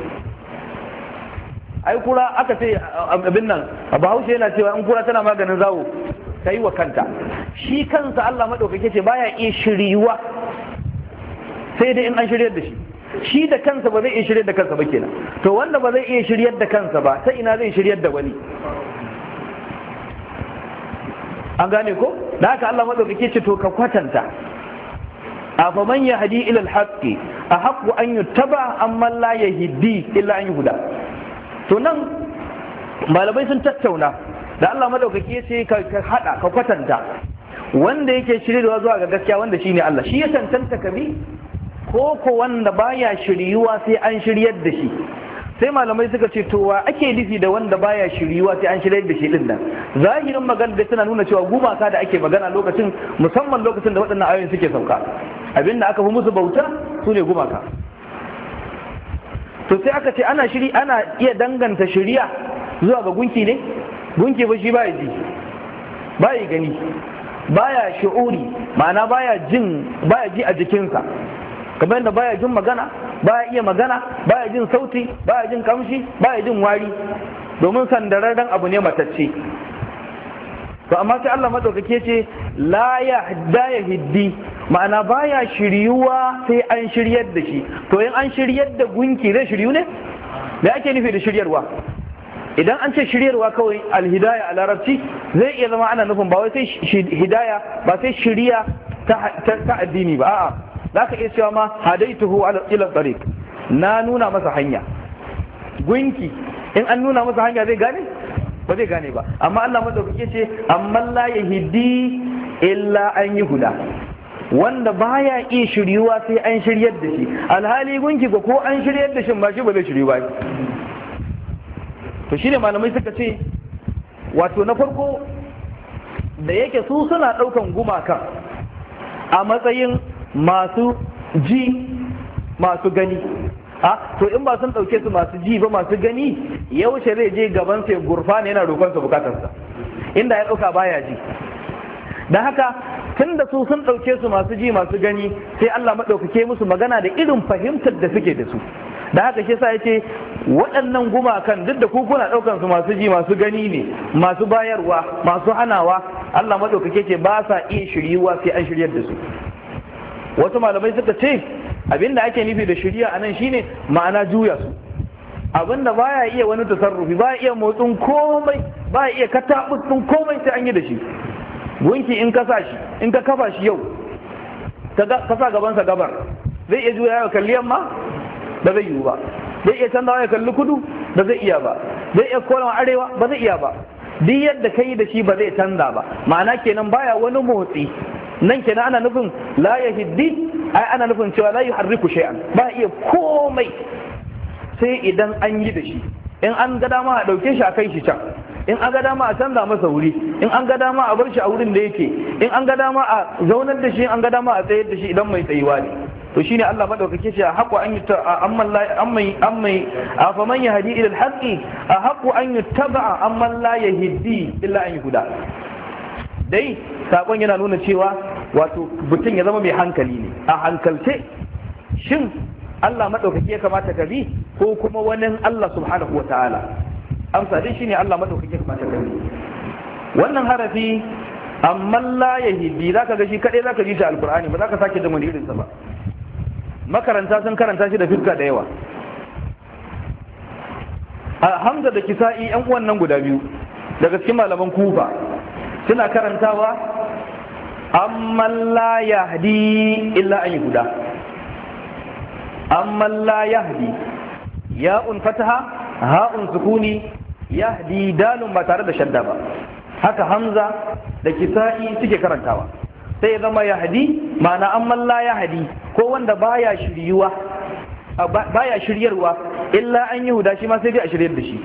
Ai kura aka ce abin nan Bahaushe yana cewa in kura tana maganin zawo ta yi wa kanta. Shi kansa Allah maɗaukake ce baya iya shiryuwa sai dai in an shiryar da shi da kansa ba zai iya shiryar da kansa ba kenan. To wanda ba zai iya shiryar da kansa ba ta ina zai shiryar da wani? An gane ko? Da haka Allah madaukake ce to ka kwatanta, afa man yahdi ila al-haqqi ahqqu an yuttaba amma la yahdi illa an yuhda. To nan malamai sun tattauna da Allah madaukake ce ka hada ka kwatanta wanda yake shiryarwa zuwa ga gaskiya wanda shine Allah, shi ya tantanta ka bi ko wanda baya shiryuwa sai an shiryar da shi. Sai malamai suka ce to wa ake nufi da wanda baya shiryuwa sai an shiryar da shi din nan? Zahirin magana da tana nuna cewa gumaka da ake magana lokacin, musamman lokacin da waɗannan ayoyin suke sauka, abinda aka fi musu bauta su ne gumaka. To sai aka ce ana iya danganta shiriya zuwa ga gunki ne? Gunki ba shi baya ji, baya gani, baya shi'uri, ma'ana baya ji a jikinsa, kamar yadda baya jin magana, baya iya magana, baya jin sauti, baya jin kamshi, baya jin wari, domin sandararren abu ne matacce. To amma sai Allah madaukake ce la yahda yahdi, ma'ana baya shiryuwa sai an shiryar da shi. To in an shiryar da gunki zai shiryu ne? Me ake nufi da shiryarwa? Idan an ce shiryarwa kawai alhidaya a larabci zai iya zama ana nufin ba wai sai hidaya, ba sai shiriya ta addini ba, a'a za ka iya cewa ma hadaituhu ila tariq, na nuna masa hanya. Gunki in an nuna masa hanya zai gane? Ba zai gane ba. Amma Allah madaukake ce amma la yahdi illa an yuhda, wanda baya iya shiryuwa sai an shiryar da shi. Alhali gunki ko an shiryar da shi ba shi ba zai shiryu ba. To shine malamai suka ce wato na farko da yake su suna ɗaukan gumakan a matsayin masu ji masu gani. To in ba sun ɗauke su masu ji ba masu gani, yaushe zai je gaban sai gurfa ne yana roƙon su bukatarsa, inda ya ɗauka baya ji. Da haka tun da su sun ɗauke su masu ji masu gani, sai Allah maɗaukake musu magana da irin fahimtar da suke da su. Da haka shi sa ya ce waɗannan gumakan duk da ku kuna ɗaukan su masu ji masu gani ne, masu bayarwa, masu hanawa, Allah maɗaukake ce ba sa iya shiryuwa sai an shiryar da su. Wasu malamai suka ce abinda ake nufi da shiriya anan shine ma'ana juya su. abinda baya iya wani tasarrufi, baya iya motsin komai, baya iya katabus din komai sai an yi da shi. Gunki in ka kafa shi yau ka sa gabansa gabar, zai iya juya ya kalli yamma? Ba zai yiwu ba. Zai iya canzawa ya kalli kudu? Ba zai iya ba. Zai iya komawa arewa? Ba zai iya ba. Duk yadda kai da shi ba zai canza ba. Ma'ana kenan baya wani motsi. Nan kenan ana nufin la yahdi, ai ana nufin cewa la yuharriku shay'an, ba iya komai sai idan an yi da shi. In an ga dama a ɗauke shi a kai shi can, in an ga dama a canza masa wuri, in an ga dama a bar shi a wurin da yake, in an ga dama a zaunar da shi, in an ga dama a tsayar da shi idan mai tsayuwa ne. To shine Allah madaukake shi a haƙu an yi faman yahdi ila al-haqqi a haƙu an yuttaba amman la yahdi illa an yuhda. Dai sakon yana nuna cewa wato mutum ya zama mai hankali ne. A hankalce shin Allah maɗaukaki ya kamata ka bi ko kuma wani Allah subhanahu wa ta'ala? Amsa dai shine Allah maɗaukaki ya kamata ka bi. Wannan harafi amma la yahdi zaka ga shi kadai zaka ji ta alqur'ani, ba zaka sake da irin sa ba. Makaranta sun karanta shi da fiska da yawa. Hamza da Kisa'i yan uwan nan guda biyu daga cikin malaman Kufa suna karantawa amma la yahdi illa an yuhda. amma la yahdi ya'un fataha ha'un sukuni yahdi dalun ba tare da shadda ba. Haka Hamza da Kisa'i suke karantawa. Sai ya zama yahdi ma'ana amma la yahdi ko wanda baya shiryarwa illa an yuhda, shi ma sai dai a shiryar da shi.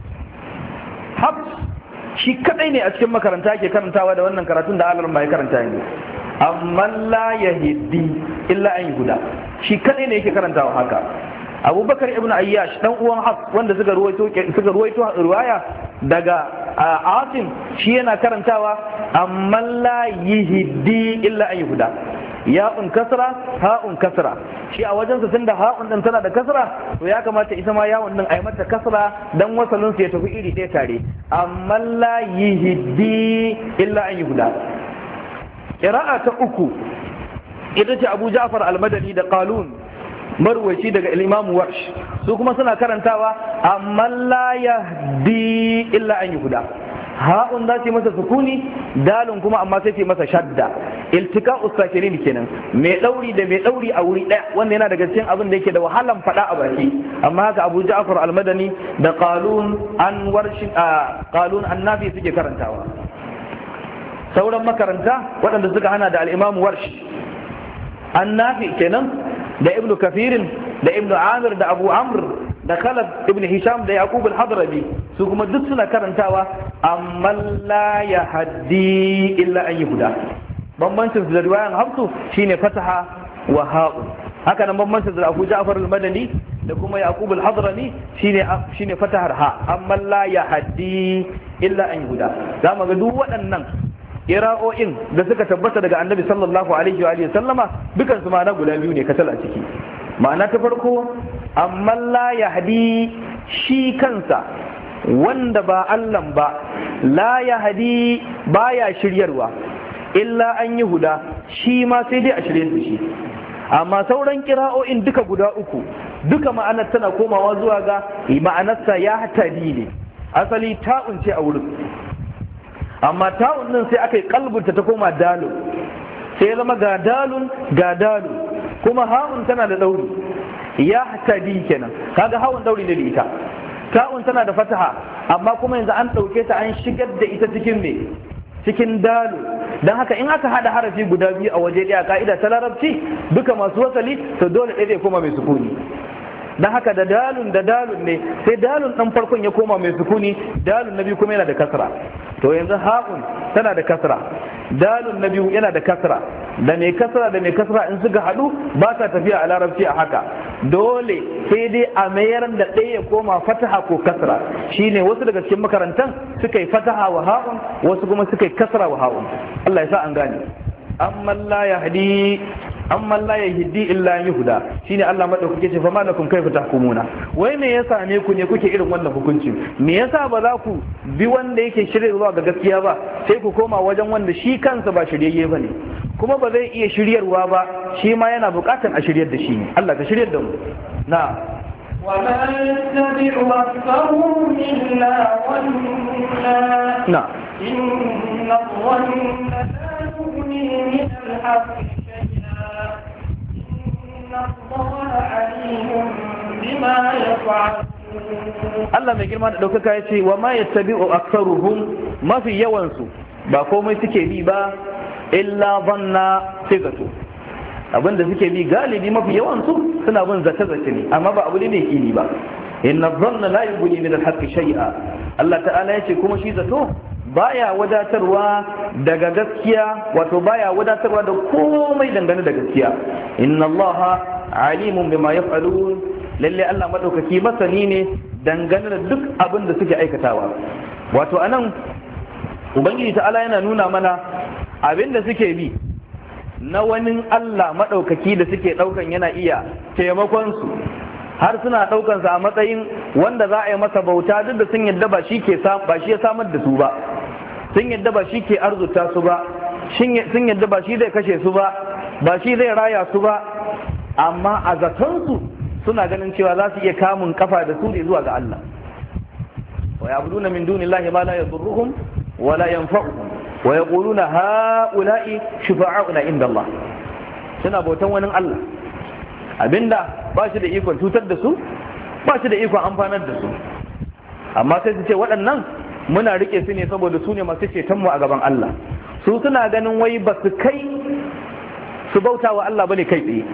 Shi kadai ne a cikin makaranta ke karantawa da wannan karatun da Allah mai karanta ne. Amma la yahdi illa an yuhda, shi kadai ne yake karantawa haka. Abubakar ibn Ayyash dan uwan Hafs wanda suka ruwaito riwaya daga Asim, shi yana karantawa amma la yahdi illa an yuhda. Ya'un kasra ha'un kasra, shi a wajensa tunda ha'un din tana da kasra to ya kamata ita ma ya'un din a yi mata kasra dan wasalin su ya tafi iri ɗaya tare. Amma la yahdi illa an yuhda. Qira'a ta uku ita ce Abu Ja'far al-Madani da Qalun marwaci daga Imam Warsh, su kuma suna karantawa amma la yahdi illa an yuhda. Ha'un za ta yi masa sukuni, dalun kuma amma sai ta yi masa shadda. Iltika'us sakirin kenan, mai dauri da mai dauri a wuri ɗaya, wanda yana daga cikin abin da yake da wahalan faɗa a baki. Amma haka Abu Ja'far al-Madani da Qalun an Nafi suke karantawa. Sauran makaranta waɗanda suka hana da al-Imam Warsh, an Nafi kenan da Ibn Kafirin da Ibn Amir da Abu Amr da Khalid ibn Hisham da Yaqub al-Hadrami, su kuma duk suna karantawa amma la yahdi illa an yuhda. Bambancin da riwayan Hafsu shine fataha wa ha'u. Haka nan bambancin da Abu Ja'far al-Madani da kuma Yaqub al-Hadrami shine fatahar ha, amma la yahdi illa an yuhda. Zamu ga duk waɗannan ira'o'in da suka tabbata daga Annabi sallallahu alaihi wa alihi sallama dukan su ma'ana guda biyu ne katal a ciki. Ma'ana ta farko amma la yahdi shi kansa wanda ba Allah ba, la yahdi baya shiryarwa illa an yi huda, shi ma sai dai a shirye da shi. Amma sauran kira'o'in duka guda uku duka ma'anar tana komawa zuwa ga ma'anarsa ya hatari ne, asali ta'un ce a wurin, amma ta'un din sai aka yi kalbunta ta koma dalun, sai ya zama ga dalun ga dalun, kuma ha'un tana da dauri, ya hatari kenan, kaga ha'un dauri ne da ita. Ta'un tana da fataha amma kuma yanzu an ɗauke ta an shigar da ita cikin me, cikin dalu. Don haka in aka hada harafi guda biyu a waje ɗaya ka'ida ta larabci duka masu wasali to dole ɗaya zai koma mai sukuni. Don haka da dalun ne, sai dalun ɗan farkon ya koma mai sukuni, dalun na biyu kuma yana da kasra. To yanzu ha'un tana da kasra, dalun na biyu yana da kasra, da mai kasra in suka haɗu ba sa tafiya a larabci a haka, dole sai dai a mayar da ɗaya ya koma fataha ko kasra. Shine wasu daga cikin makarantan suka yi fataha wa ha'un, wasu kuma suka yi kasra wa ha'un. Allah ya sa an gane. Amma la yahdi illa yuhda, shine Allah madaukake ce fa malakum kaifa tahkumuna. Wai me yasa ne ku ne kuke irin wannan hukunci? Me yasa ba za ku bi wanda yake shirye zuwa ga gaskiya ba, sai ku koma wajen wanda shi kansa ba shiryayye bane, kuma ba zai iya shiryarwa ba, shi ma yana bukatar a shiryar da shi ne. Allah ka shiryar da mu. Na وما يتبع أكثرهم إلا ظنا نعم إن الظن لا يغني من الحق شيئا إن الله عليم بما يفعلون. Allah mai girma da ɗaukaka ya ce wa ma yattabi'u aktharuhum, mafi yawansu ba komai suke bi ba illa zanna sai zato. Abinda suke bi galibi mafi yawansu suna bin zata-zata ne, amma ba abu ne mai kini ba. Inna zanna la yughni min al-haqqi shay'a. Allah ta'ala ya ce kuma shi zato baya wadatarwa daga gaskiya, wato baya wadatarwa da komai dangane da gaskiya. Inna Allah alimun bima yaf'alun, lalle Allah madaukaki masani ne dangane da duk abin da suke aikatawa. Wato anan ubangiji ta'ala yana nuna mana abin da suke bi na wani Allah madaukaki da suke daukan yana iya taimakon su, har suna daukan sa a matsayin wanda za a yi masa bauta, duk da sun yadda ba shi ya samar da su ba, sun yadda ba shi ke arzuta su ba, sun yadda ba shi zai kashe su ba, ba shi zai raya su ba, amma a zatonsu suna ganin cewa za su iya kamun kafa da su ne zuwa ga Allah. wa ya'buduna min dunillahi ma la yadurruhum wa la yanfa'uhum wa yaquluna ha'ula'i shufa'auna inda Allah. Suna bautan wani Allah abinda ba shi da ikon cutar da su, ba shi da ikon amfanar da su, amma sai su ce waɗannan muna rike su ne saboda su ne masu ceton mu a gaban Allah. Su suna ganin wai ba su kai su bauta wa Allah bane kai tsaye,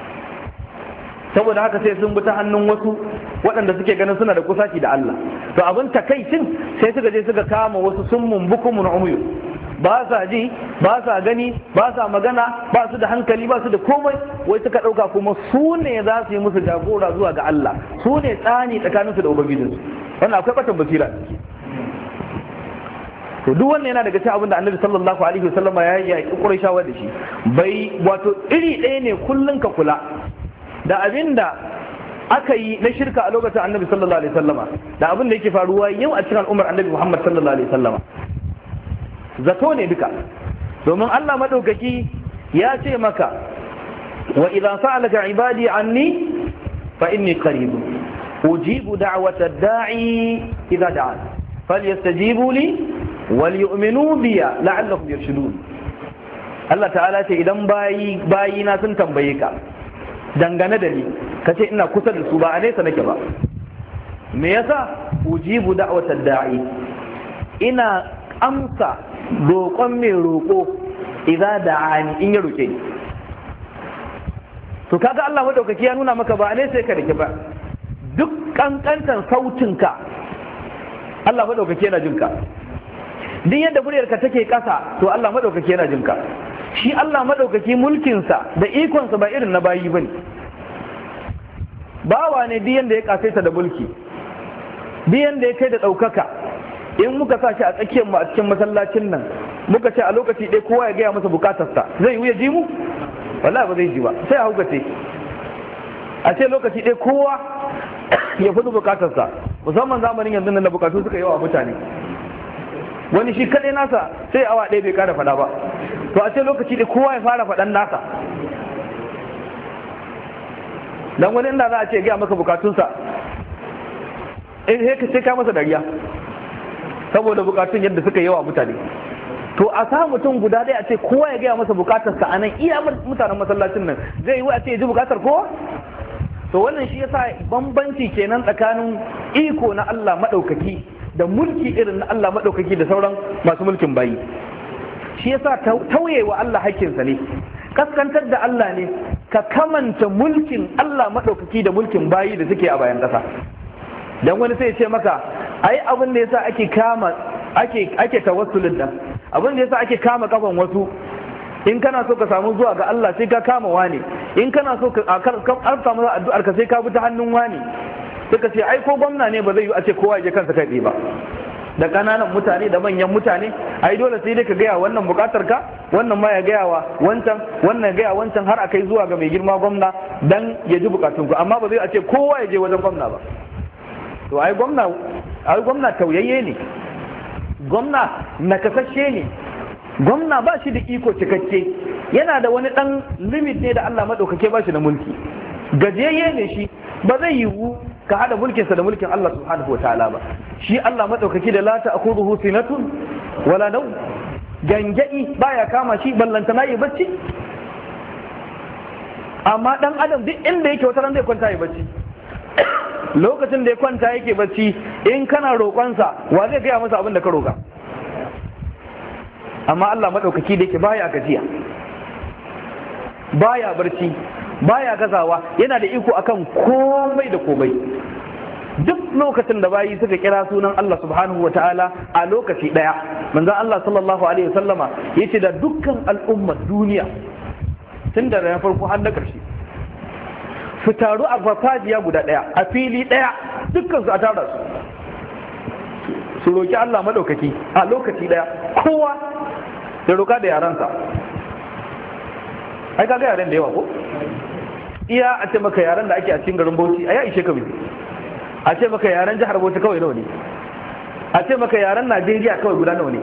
saboda haka sai sun bi ta hannun wasu waɗanda suke ganin suna da kusaci da Allah. To abin takaicin sai suka je suka kama wasu summun bukumun umyu, ba sa ji, ba sa gani, ba sa magana, ba su da hankali, ba su da komai, wai suka ɗauka kuma su ne za su yi musu jagora zuwa ga Allah, su ne tsani tsakaninsu da ubangijinsu. Wannan akwai ɓatan basira. To duk wannan yana daga cikin abin da Annabi sallallahu alaihi wasallama ya yi Qurayshawa da shi. Bai wato iri ɗaya ne kullun ka kula da abin da aka yi na shirka a lokacin Annabi sallallahu alaihi wasallama da abin da yake faruwa yau a cikin al'ummar Annabi Muhammad sallallahu alaihi wasallama. Zato ne duka, domin Allah madaukaki ya ce maka wa idza sa'alaka ibadi anni fa inni qarib ujibu da'wata da'i idza da'an falyastajibu li walyu'minu biya la'allahum yarshudun. Allah ta'ala ce idan bayina sun tambaye ka dangane da ni, ka ce ina kusa da su ba a nesa nake ba. Me yasa? Ujibu da'watad da'i, ina amsa roƙon mai roƙo idza da'ani, in ya roƙe ni. To kaga Allah madaukaki ya nuna maka ba a nesa yake da ke ba, duk kankantan sautinka Allah madaukaki yana jinka. Duk yadda muryarka take ƙasa to Allah maɗaukaki yana jinka. Shi Allah maɗaukaki mulkinsa da ikonsa ba irin na bayi bane. Bawa ne duk yanda ya kasaita da mulki, duk yanda ya kai da ɗaukaka, in muka sa shi a tsakiyar mu a cikin masallacin nan muka ce a lokaci ɗaya kowa ya gaya masa bukatarsa, zai yi ya ji mu? Wallahi ba zai ji ba, sai a hukace. A ce lokaci ɗaya kowa ya fi bukatarsa, musamman zamanin yanzu nan da bukatu suka yawa mutane. Wani shi kaɗai nasa sai awa ɗaya bai ƙara faɗa ba, to a ce lokaci da kowa ya fara faɗan nasa. Dan wani inda za a ce gaya maka bukatunsa sai ka masa dariya saboda bukatun yadda suka yawa mutane. To a sa mutum guda ɗaya a ce kowa ya gaya masa bukatarsa a nan iya mutanen masallacin nan, zai yi a ce ya ji bukatar kowa? To wannan shi yasa bambanci kenan tsakanin iko na Allah maɗaukaki da mulki irin na Allah maɗaukaki da sauran masu mulkin bayi. Shi yasa tauye wa Allah hakkinsa ne, kaskantar da Allah ne, ka kamanta mulkin Allah maɗaukaki da mulkin bayi da suke a bayan ƙasa. Dan wani sai ce maka ai abin da yasa ake tawassulin nan, abin da yasa ake kama kafan wasu, in kana so ka samu zuwa ga Allah sai ka kama wani, in kana so ka samu addu'ar ka sai ka bi ta hannun wani. Suka ce ai ko gwamna ne ba zai yi a ce kowa ya kansa kai ba, da ƙananan mutane da manyan mutane, ai dole sai dai ka gaya wannan buƙatar ka, wannan ma ya gaya wa wancan, wannan ya gaya wancan, har a kai zuwa ga mai girma gwamna dan ya ji buƙatun ku, amma ba zai a ce kowa ya je wajen gwamna ba. To ai gwamna tauyayye ne, gwamna nakasashe ne, gwamna ba shi da iko cikakke, yana da wani ɗan limit ne da Allah maɗaukake ba shi da mulki, gajiyayye ne shi, ba zai yiwu ka hada mulkinsa da mulkin Allah subhanahu wa ta'ala ba. Shi Allah madaukaki da la ta'khudhuhu sinatun wala nawm, gangadi baya kama shi ballantana yi bacci. Amma dan adam duk inda yake wata ran zai kwanta yi bacci. Lokacin da ya kwanta yake bacci, in kana roƙonsa wa zai gaya masa abin da ka roƙa? Amma Allah madaukaki da yake baya gajiya, baya barci, baya gazawa, yana da iko akan komai da komai. Duk lokacin da bayi suka kira sunan Allah subhanahu wa ta'ala a lokaci daya, manzon Allah sallallahu alaihi wasallama yace da dukkan al'ummar duniya tun da ran farko har na karshe su taru a farfajiya guda daya, a fili daya, dukkan su a tara su roki Allah madaukaki a lokaci daya, kowa da roka da yaransa. Ai kaga yaren da yawa ko? Iya a ce maka yaren da ake a cikin garin Bauchi a ya ishe ka biyu. A ce maka yaren jihar Bauchi kawai nawa ne? A ce maka yaren Najeriya kawai guda nawa ne?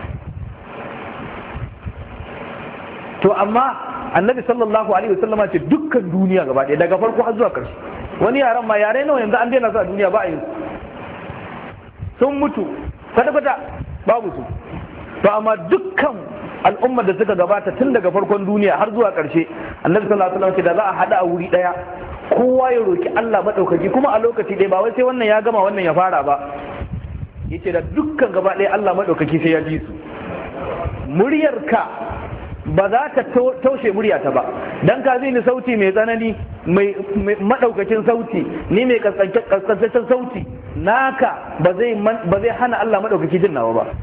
To amma Annabi sallallahu alaihi wasallam ce dukkan duniya gaba ɗaya daga farko har zuwa ƙarshe. Wani yaren ma yare nawa yanzu an daina su a duniya ba a yin sun mutu kwata-kwata babu su. To amma dukkan al'ummar da suka gabata tun daga farkon duniya har zuwa ƙarshe, Annabi sallallahu alaihi wasallam ce da za a haɗa a wuri ɗaya, kowa ya roki Allah madaukaki kuma a lokaci ɗaya, ba wai sai wannan ya gama wannan ya fara ba. Yace da dukkan gaba ɗaya Allah madaukaki sai ya ji su. Muryarka ba za ta taushe muryata ba, dan ka ni sauti mai tsanani, mai madaukakin sauti, ni mai kaskantaccen sauti, naka ba zai hana Allah madaukaki jin nawa ba.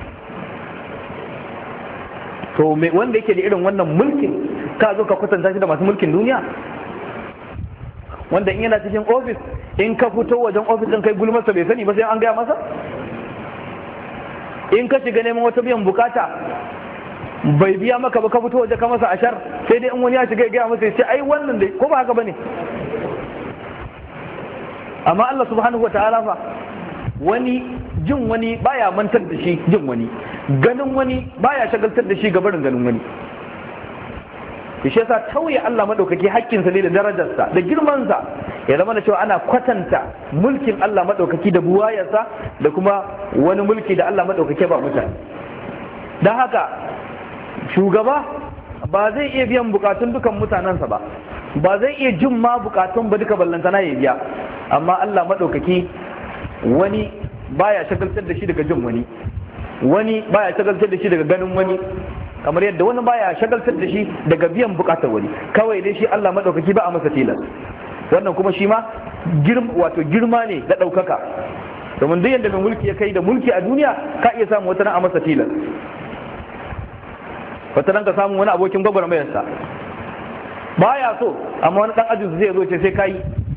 To wanda yake da irin wannan mulkin ka zo ka kwatanta shi da masu mulkin duniya, wanda in yana cikin ofis, in ka fito wajen ofis din kai gulmarsa bai sani ba sai an gaya masa. In ka shiga neman wata biyan bukata bai biya maka ba, ka fito waje ka masa ashar, sai dai in wani ya shiga ya gaya masa ya ce ai wannan dai, ko ba haka bane? Amma Allah subhanahu wataala fa, wani jin wani baya mantar da shi jin wani, ganin wani baya shagaltar da shi gabarin ganin wani. Shi yasa tauye Allah madaukaki hakkinsa ne da darajarsa da girmansa, ya zama da cewa ana kwatanta mulkin Allah madaukaki da buwayarsa da kuma wani mulki da Allah madaukaki ba mutane. Don haka shugaba ba zai iya biyan bukatun dukan mutanensa ba zai iya jin ma bukatun ba duka ballantana ya biya. Amma Allah madaukaki wani baya shagaltar da shi daga jin wani baya shagaltar da shi daga ganin wani, kamar yadda wani baya shagaltar da shi daga biyan bukatar wani. Kawai dai shi Allah madaukaki ba a masa tilas. Wannan kuma shi ma girma ne da ɗaukaka, domin duk yadda mai mulki ya kai da mulki a duniya, ka iya samu wata a masa tilas, wata ka samu wani abokin gwagwarmayarsa baya so, amma wani ɗan ajinsu zai zo ce sai ka yi,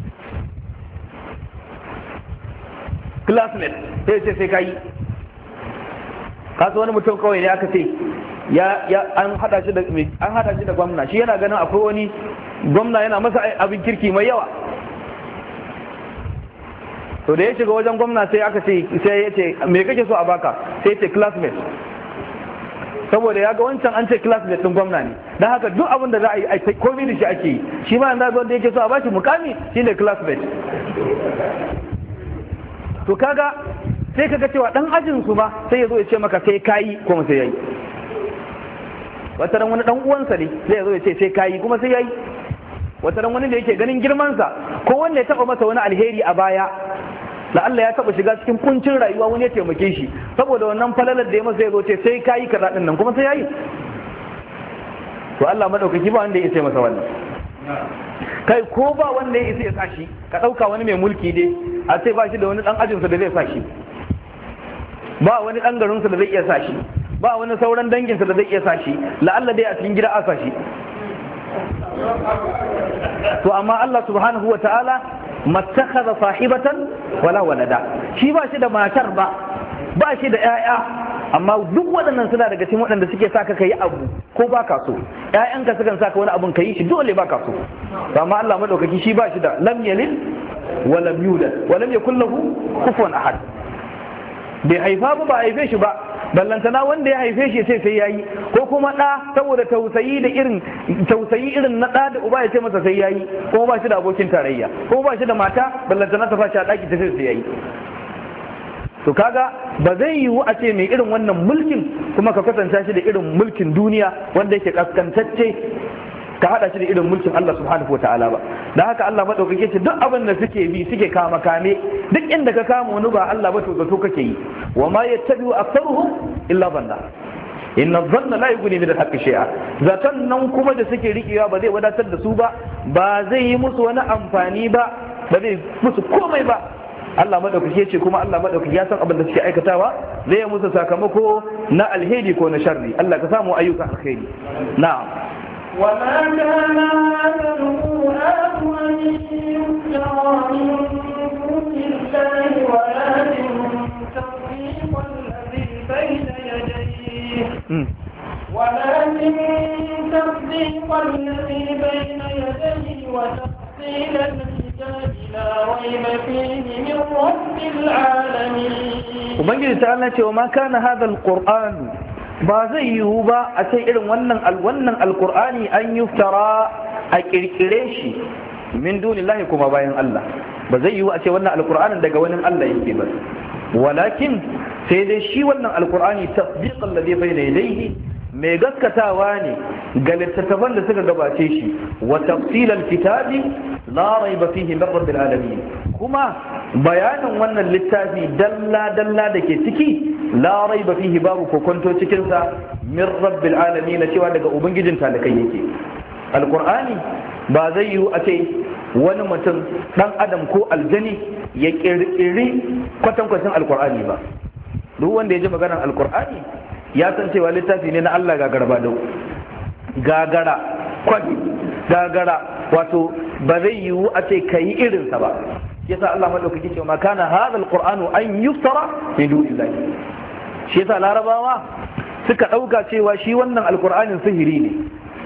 classmate sai ce sai ka yi. Kasu wani mutum kawai ne aka ce an hada shi da gwamna, shi yana ganin akwai wani gwamna yana masa abin kirki mai yawa. To da ya shiga wajen gwamna sai aka ce, sai ya ce me kake so a baka? Sai ya ce classmate, saboda ya ga wancan an ce classmate din gwamna ne, don haka duk abin da za a yi komai da shi ake yi. Shi ma yanzu wanda yake so a bashi mukami shine classmate. To kaga sai kaga cewa dan ajin su ba sai ya zo ya ce maka sai kayi kuma sai yayi. Wata ran wani dan uwansa ne zai zo ya ce sai kayi kuma sai yayi. Wata ran wani da yake ganin girman sa, ko wanda ya taba masa wani alheri a baya, la Allah ya taba shiga cikin kuncin rayuwa, wani ya taimake shi, saboda wannan falalar da ya masa ya zo ce sai kayi kaza din nan kuma sai yayi. To Allah madaukaki ba wanda ya ce masa wannan. Kai ko ba wanda ya isa ya sa shi, ka dauka wani mai mulki dai a ce ba shi da wani dan ajinsa da zai sa shi, ba wani dan garinsa da zai iya sa shi, ba wani sauran danginsa da zai iya sa shi, la'alla dai a cikin gida a sa shi. To amma Allah subhanahu wa ta'ala mattakhadha sahibatan wala walada, shi ba shi da matar ba shi da 'ya'ya, amma duk waɗannan suna daga cikin waɗanda suke saka kai abu ko ba ka so. 'Ya'yanka sukan saka wani abun kai shi dole ba ka so. To amma Allah madaukaki shi ba shi da lam yalid wa lam yulad wa lam yakul lahu kufuwan ahad. Bai haifa ba haife shi ba ballantana wanda ya haife shi sai yayi, ko kuma ɗa saboda tausayi irin na ɗa da uba ya ce masa sai yayi, kuma ba shi da abokin tarayya, kuma ba shi da mata ballantana ta fashi a ɗaki ta sai yayi. To kaga ba zai yiwu a ce mai irin wannan mulkin kuma ka kwatanta shi da irin mulkin duniya wanda yake kaskantacce ka hada shi da irin mulkin Allah subhanahu wa ta'ala ba. Da haka Allah madaukake ce duk abin da suke bi suke kama kame, duk inda ka kama wani ba Allah ba to zato kake yi. Wa ma yattabi'u aktharuhum illa dhanna inna dhanna la yughni min al-haqqi shay'a. Zaton nan kuma da suke rikewa ba zai wadatar da su ba zai yi musu wani amfani ba zai musu komai ba. Allah madaukake ce kuma Allah madaukake ya san abin da suke aikatawa, zai yi musu sakamako na alheri ko na sharri. Allah ka samu ayyukan alheri. Na'am. وما كان هذا القرآن أن يفترى من دون الله ولكن تصديق الذي بين يديه وتفصيل الكتاب لا ريب فيه من رب العالمين. وبنجي تعالى وما كان هذا القرآن ba zai yiwu ba a ce irin wannan alkur'ani an yuftara a kirkire shi min dunillahi kuma bayan Allah. Ba zai yiwu a ce wannan alkur'anin daga wani Allah yake ba, walakin sai dai shi wannan alkur'ani tasdiqan ladhi bayna yadayhi mai gaskatawa ne ga littattafan da suka gabace shi, wa tafsilal kitabi la raiba fihi min rabbil alamin, kuma bayanin wannan littafi dalla dalla da ke ciki la raiba fihi babu kokonto cikin sa min rabbil alamin, cewa daga ubangijin talakai yake. Alqur'ani ba zai yiwu a ce wani mutum dan adam ko aljani ya kirkiri kwatankwacin alqur'ani ba. Duk wanda ya ji maganar alqur'ani ya san cewa littafi ne na Allah gagara ba dau, gagara kwani gagara, wato ba zai yiwu a ce kayi irinsa ba. Yasa Allah madaukaki ce ma kana hadha alqur'anu an yuftara min dunillahi. Shi yasa larabawa suka dauka cewa shi wannan alqur'anin sihiri ne,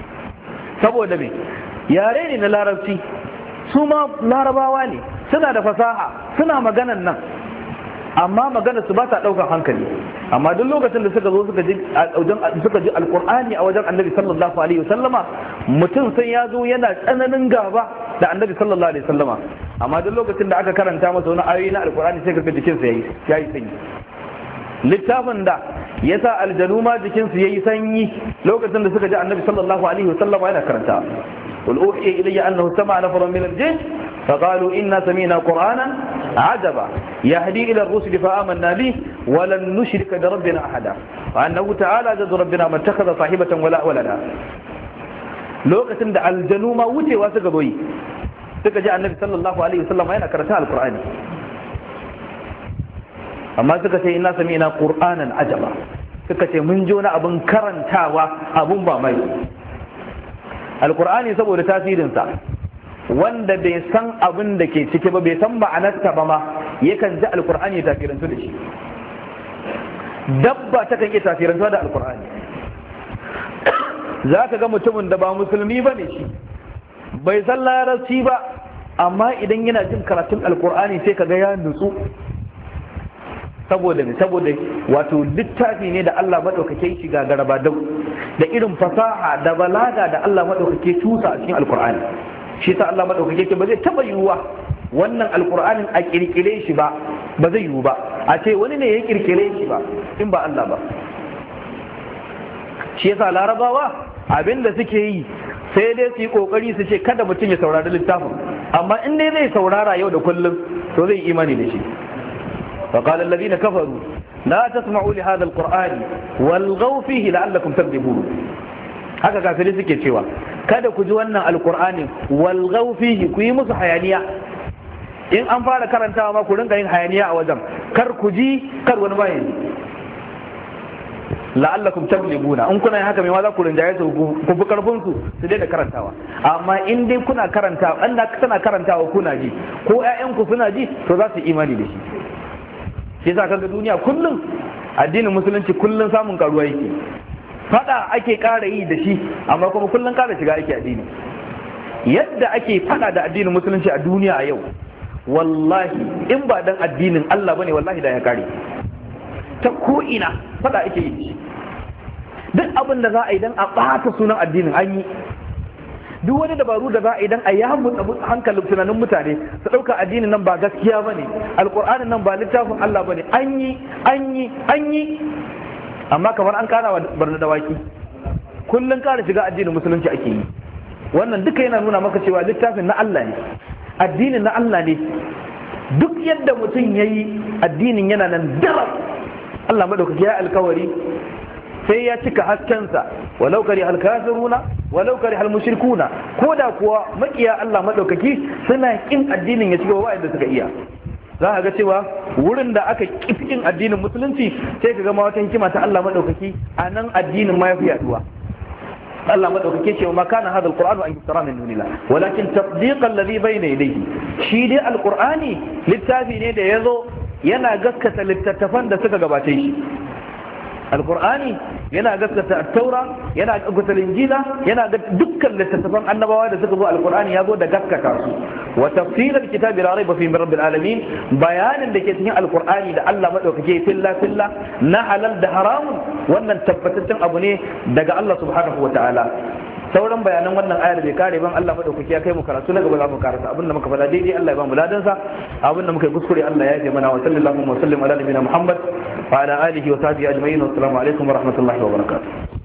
saboda me yare ne na larabci, su ma larabawa ne, suna da fasaha, suna maganan nan, amma magana su ba ta daukar hankali. Amma duk lokacin da suka zo suka ji alqur'ani a wajen annabi sallallahu alaihi wasallama, mutum sai ya zo yana tsananin gaba da annabi sallallahu alaihi wasallama, amma duk lokacin da aka karanta masa wani ayoyi na alqur'ani sai kaga jikinsa yayi sanyi. Littafin da ya sa aljanu ma jikinsu yayi sanyi lokacin da suka ji annabi sallallahu alaihi wasallama yana karanta. قل أوحي إلي أنه سمع نفر من الجن فقالوا إنا سمعنا قرآنا عجبا يهدي إلى الرسل فآمنا به ولن نشرك بربنا أحدا وأنه تعالى جد ربنا ما اتخذ صاحبة ولا ولدا. lokacin da aljanu ma wucewa suka zo yi suka ji annabi sallallahu alaihi wasallam yana karanta alqur'ani, amma suka ce inna sami'na qur'anan ajaba, suka ce mun ji wani abun karantawa abun ba mai. Alqur'ani saboda tasirinsa, wanda bai san abin da ke ciki ba, bai san ma'anarsa ba ma, yakan ji alqur'ani ya tasirantu da shi. Dabba ta kan iya tasirantuwa da alqur'ani. Za ka ga mutumin da ba musulmi ba ne shi, bai san larabci ba, amma idan yana jin karatun alkur'ani sai ka ga ya nutsu. Saboda wato littafi ne da Allah maɗaukake shi ga garabadau, da irin fasaha da balaga da Allah maɗaukake tusa a cikin alkur'ani. Shi ta Allah maɗaukake ke ba zai taɓa yiwuwa wannan alkur'anin a ƙirƙire shi ba zai yiwu ba, a ce wani ne ya ƙirƙire shi ba in ba Allah ba. Shi yasa larabawa abin da suke yi sai dai su yi kokari su ce kada mutum ya saurari littafin, amma in dai zai saurara yau da kullum to zai imani da shi. فقال الذين كفروا لا تسمعوا لهذا القرآن والغوا فيه لعلكم تغلبون. haka kafirai suke cewa kada ku ji wannan alqur'ani walghaw fihi, ku yi musu hayaniya. In an fara karantawa ma ku rinka yin hayaniya a wajen, kar ku ji kar wani bayani. la'allakum taglibuna, in kuna yin haka mai ma za ku rinjaye su ku fi karfin su daina karantawa. Amma in dai kuna karantawa, an da tana karantawa kuna ji, ko ƴaƴan ku suna ji, to za su imani da shi. Shi yasa kaga duniya kullum addinin musulunci kullum samun karuwa yake, fada ake ƙara yi da shi, amma kuma kullum ƙara shiga ake addini. Yadda ake fada da addinin musulunci a duniya a yau, wallahi in ba dan addinin Allah bane wallahi da ya kare. ta ko'ina fada ake yi. Duk abin da za a yi don a ɓata sunan addinin an yi, duk wani dabaru da za a yi don a yi hankalin tunanin mutane su ɗauka addinin nan ba gaskiya ba ne, alƙur'anin nan ba littafin Allah ba ne, an yi amma kamar an kara wa barna dawaki, kullum kara shiga addinin musulunci ake yi. Wannan duka yana nuna maka cewa littafin na Allah ne, addinin na Allah ne. Duk yadda mutum ya yi addinin yana nan daram, Allah maɗaukaki ya alkawari sai ya cika haskensa, walau kari halkafiruna walau kari halmushrikuna, ko da kuwa makiya Allah maɗaukaki suna kin addinin ya cika wa'anda suka iya. Za a ga cewa wurin da aka kifin addinin musulunci sai ka gama wata hikima ta Allah maɗaukaki a nan addinin ma ya fi yaduwa. Allah madaukake ce ma kana hada alqur'anu an yusra min dunillah walakin tasdiq alladhi bayna yadayhi. Shi dai alqur'ani littafi ne da yazo yana gaskata littattafan da suka gabace shi. Alqur'ani yana gaskata at-taura, yana gaskata injila, yana dukkan littattafan annabawa da suka zo. Alqur'ani ya zo da gaskata su. Wa tafsir alkitab la rayba fihi min rabbil alamin, bayanin da ke cikin alqur'ani da Allah madaukake filla na halal da haramun, wannan tabbataccen abu ne daga Allah subhanahu wataala. Sauran bayanan wannan ayar bai kare ban, Allah madaukake ya kai mu karatu na gaba za mu karasa abin da muka faɗa daidai Allah ya ba mu ladan sa, abin da muka yi kuskure Allah ya yi mana. Wa sallallahu wa sallam ala nabiyina Muhammad wa ala alihi wa sahbihi ajma'in. Wa assalamu alaikum wa rahmatullahi wa barakatuh.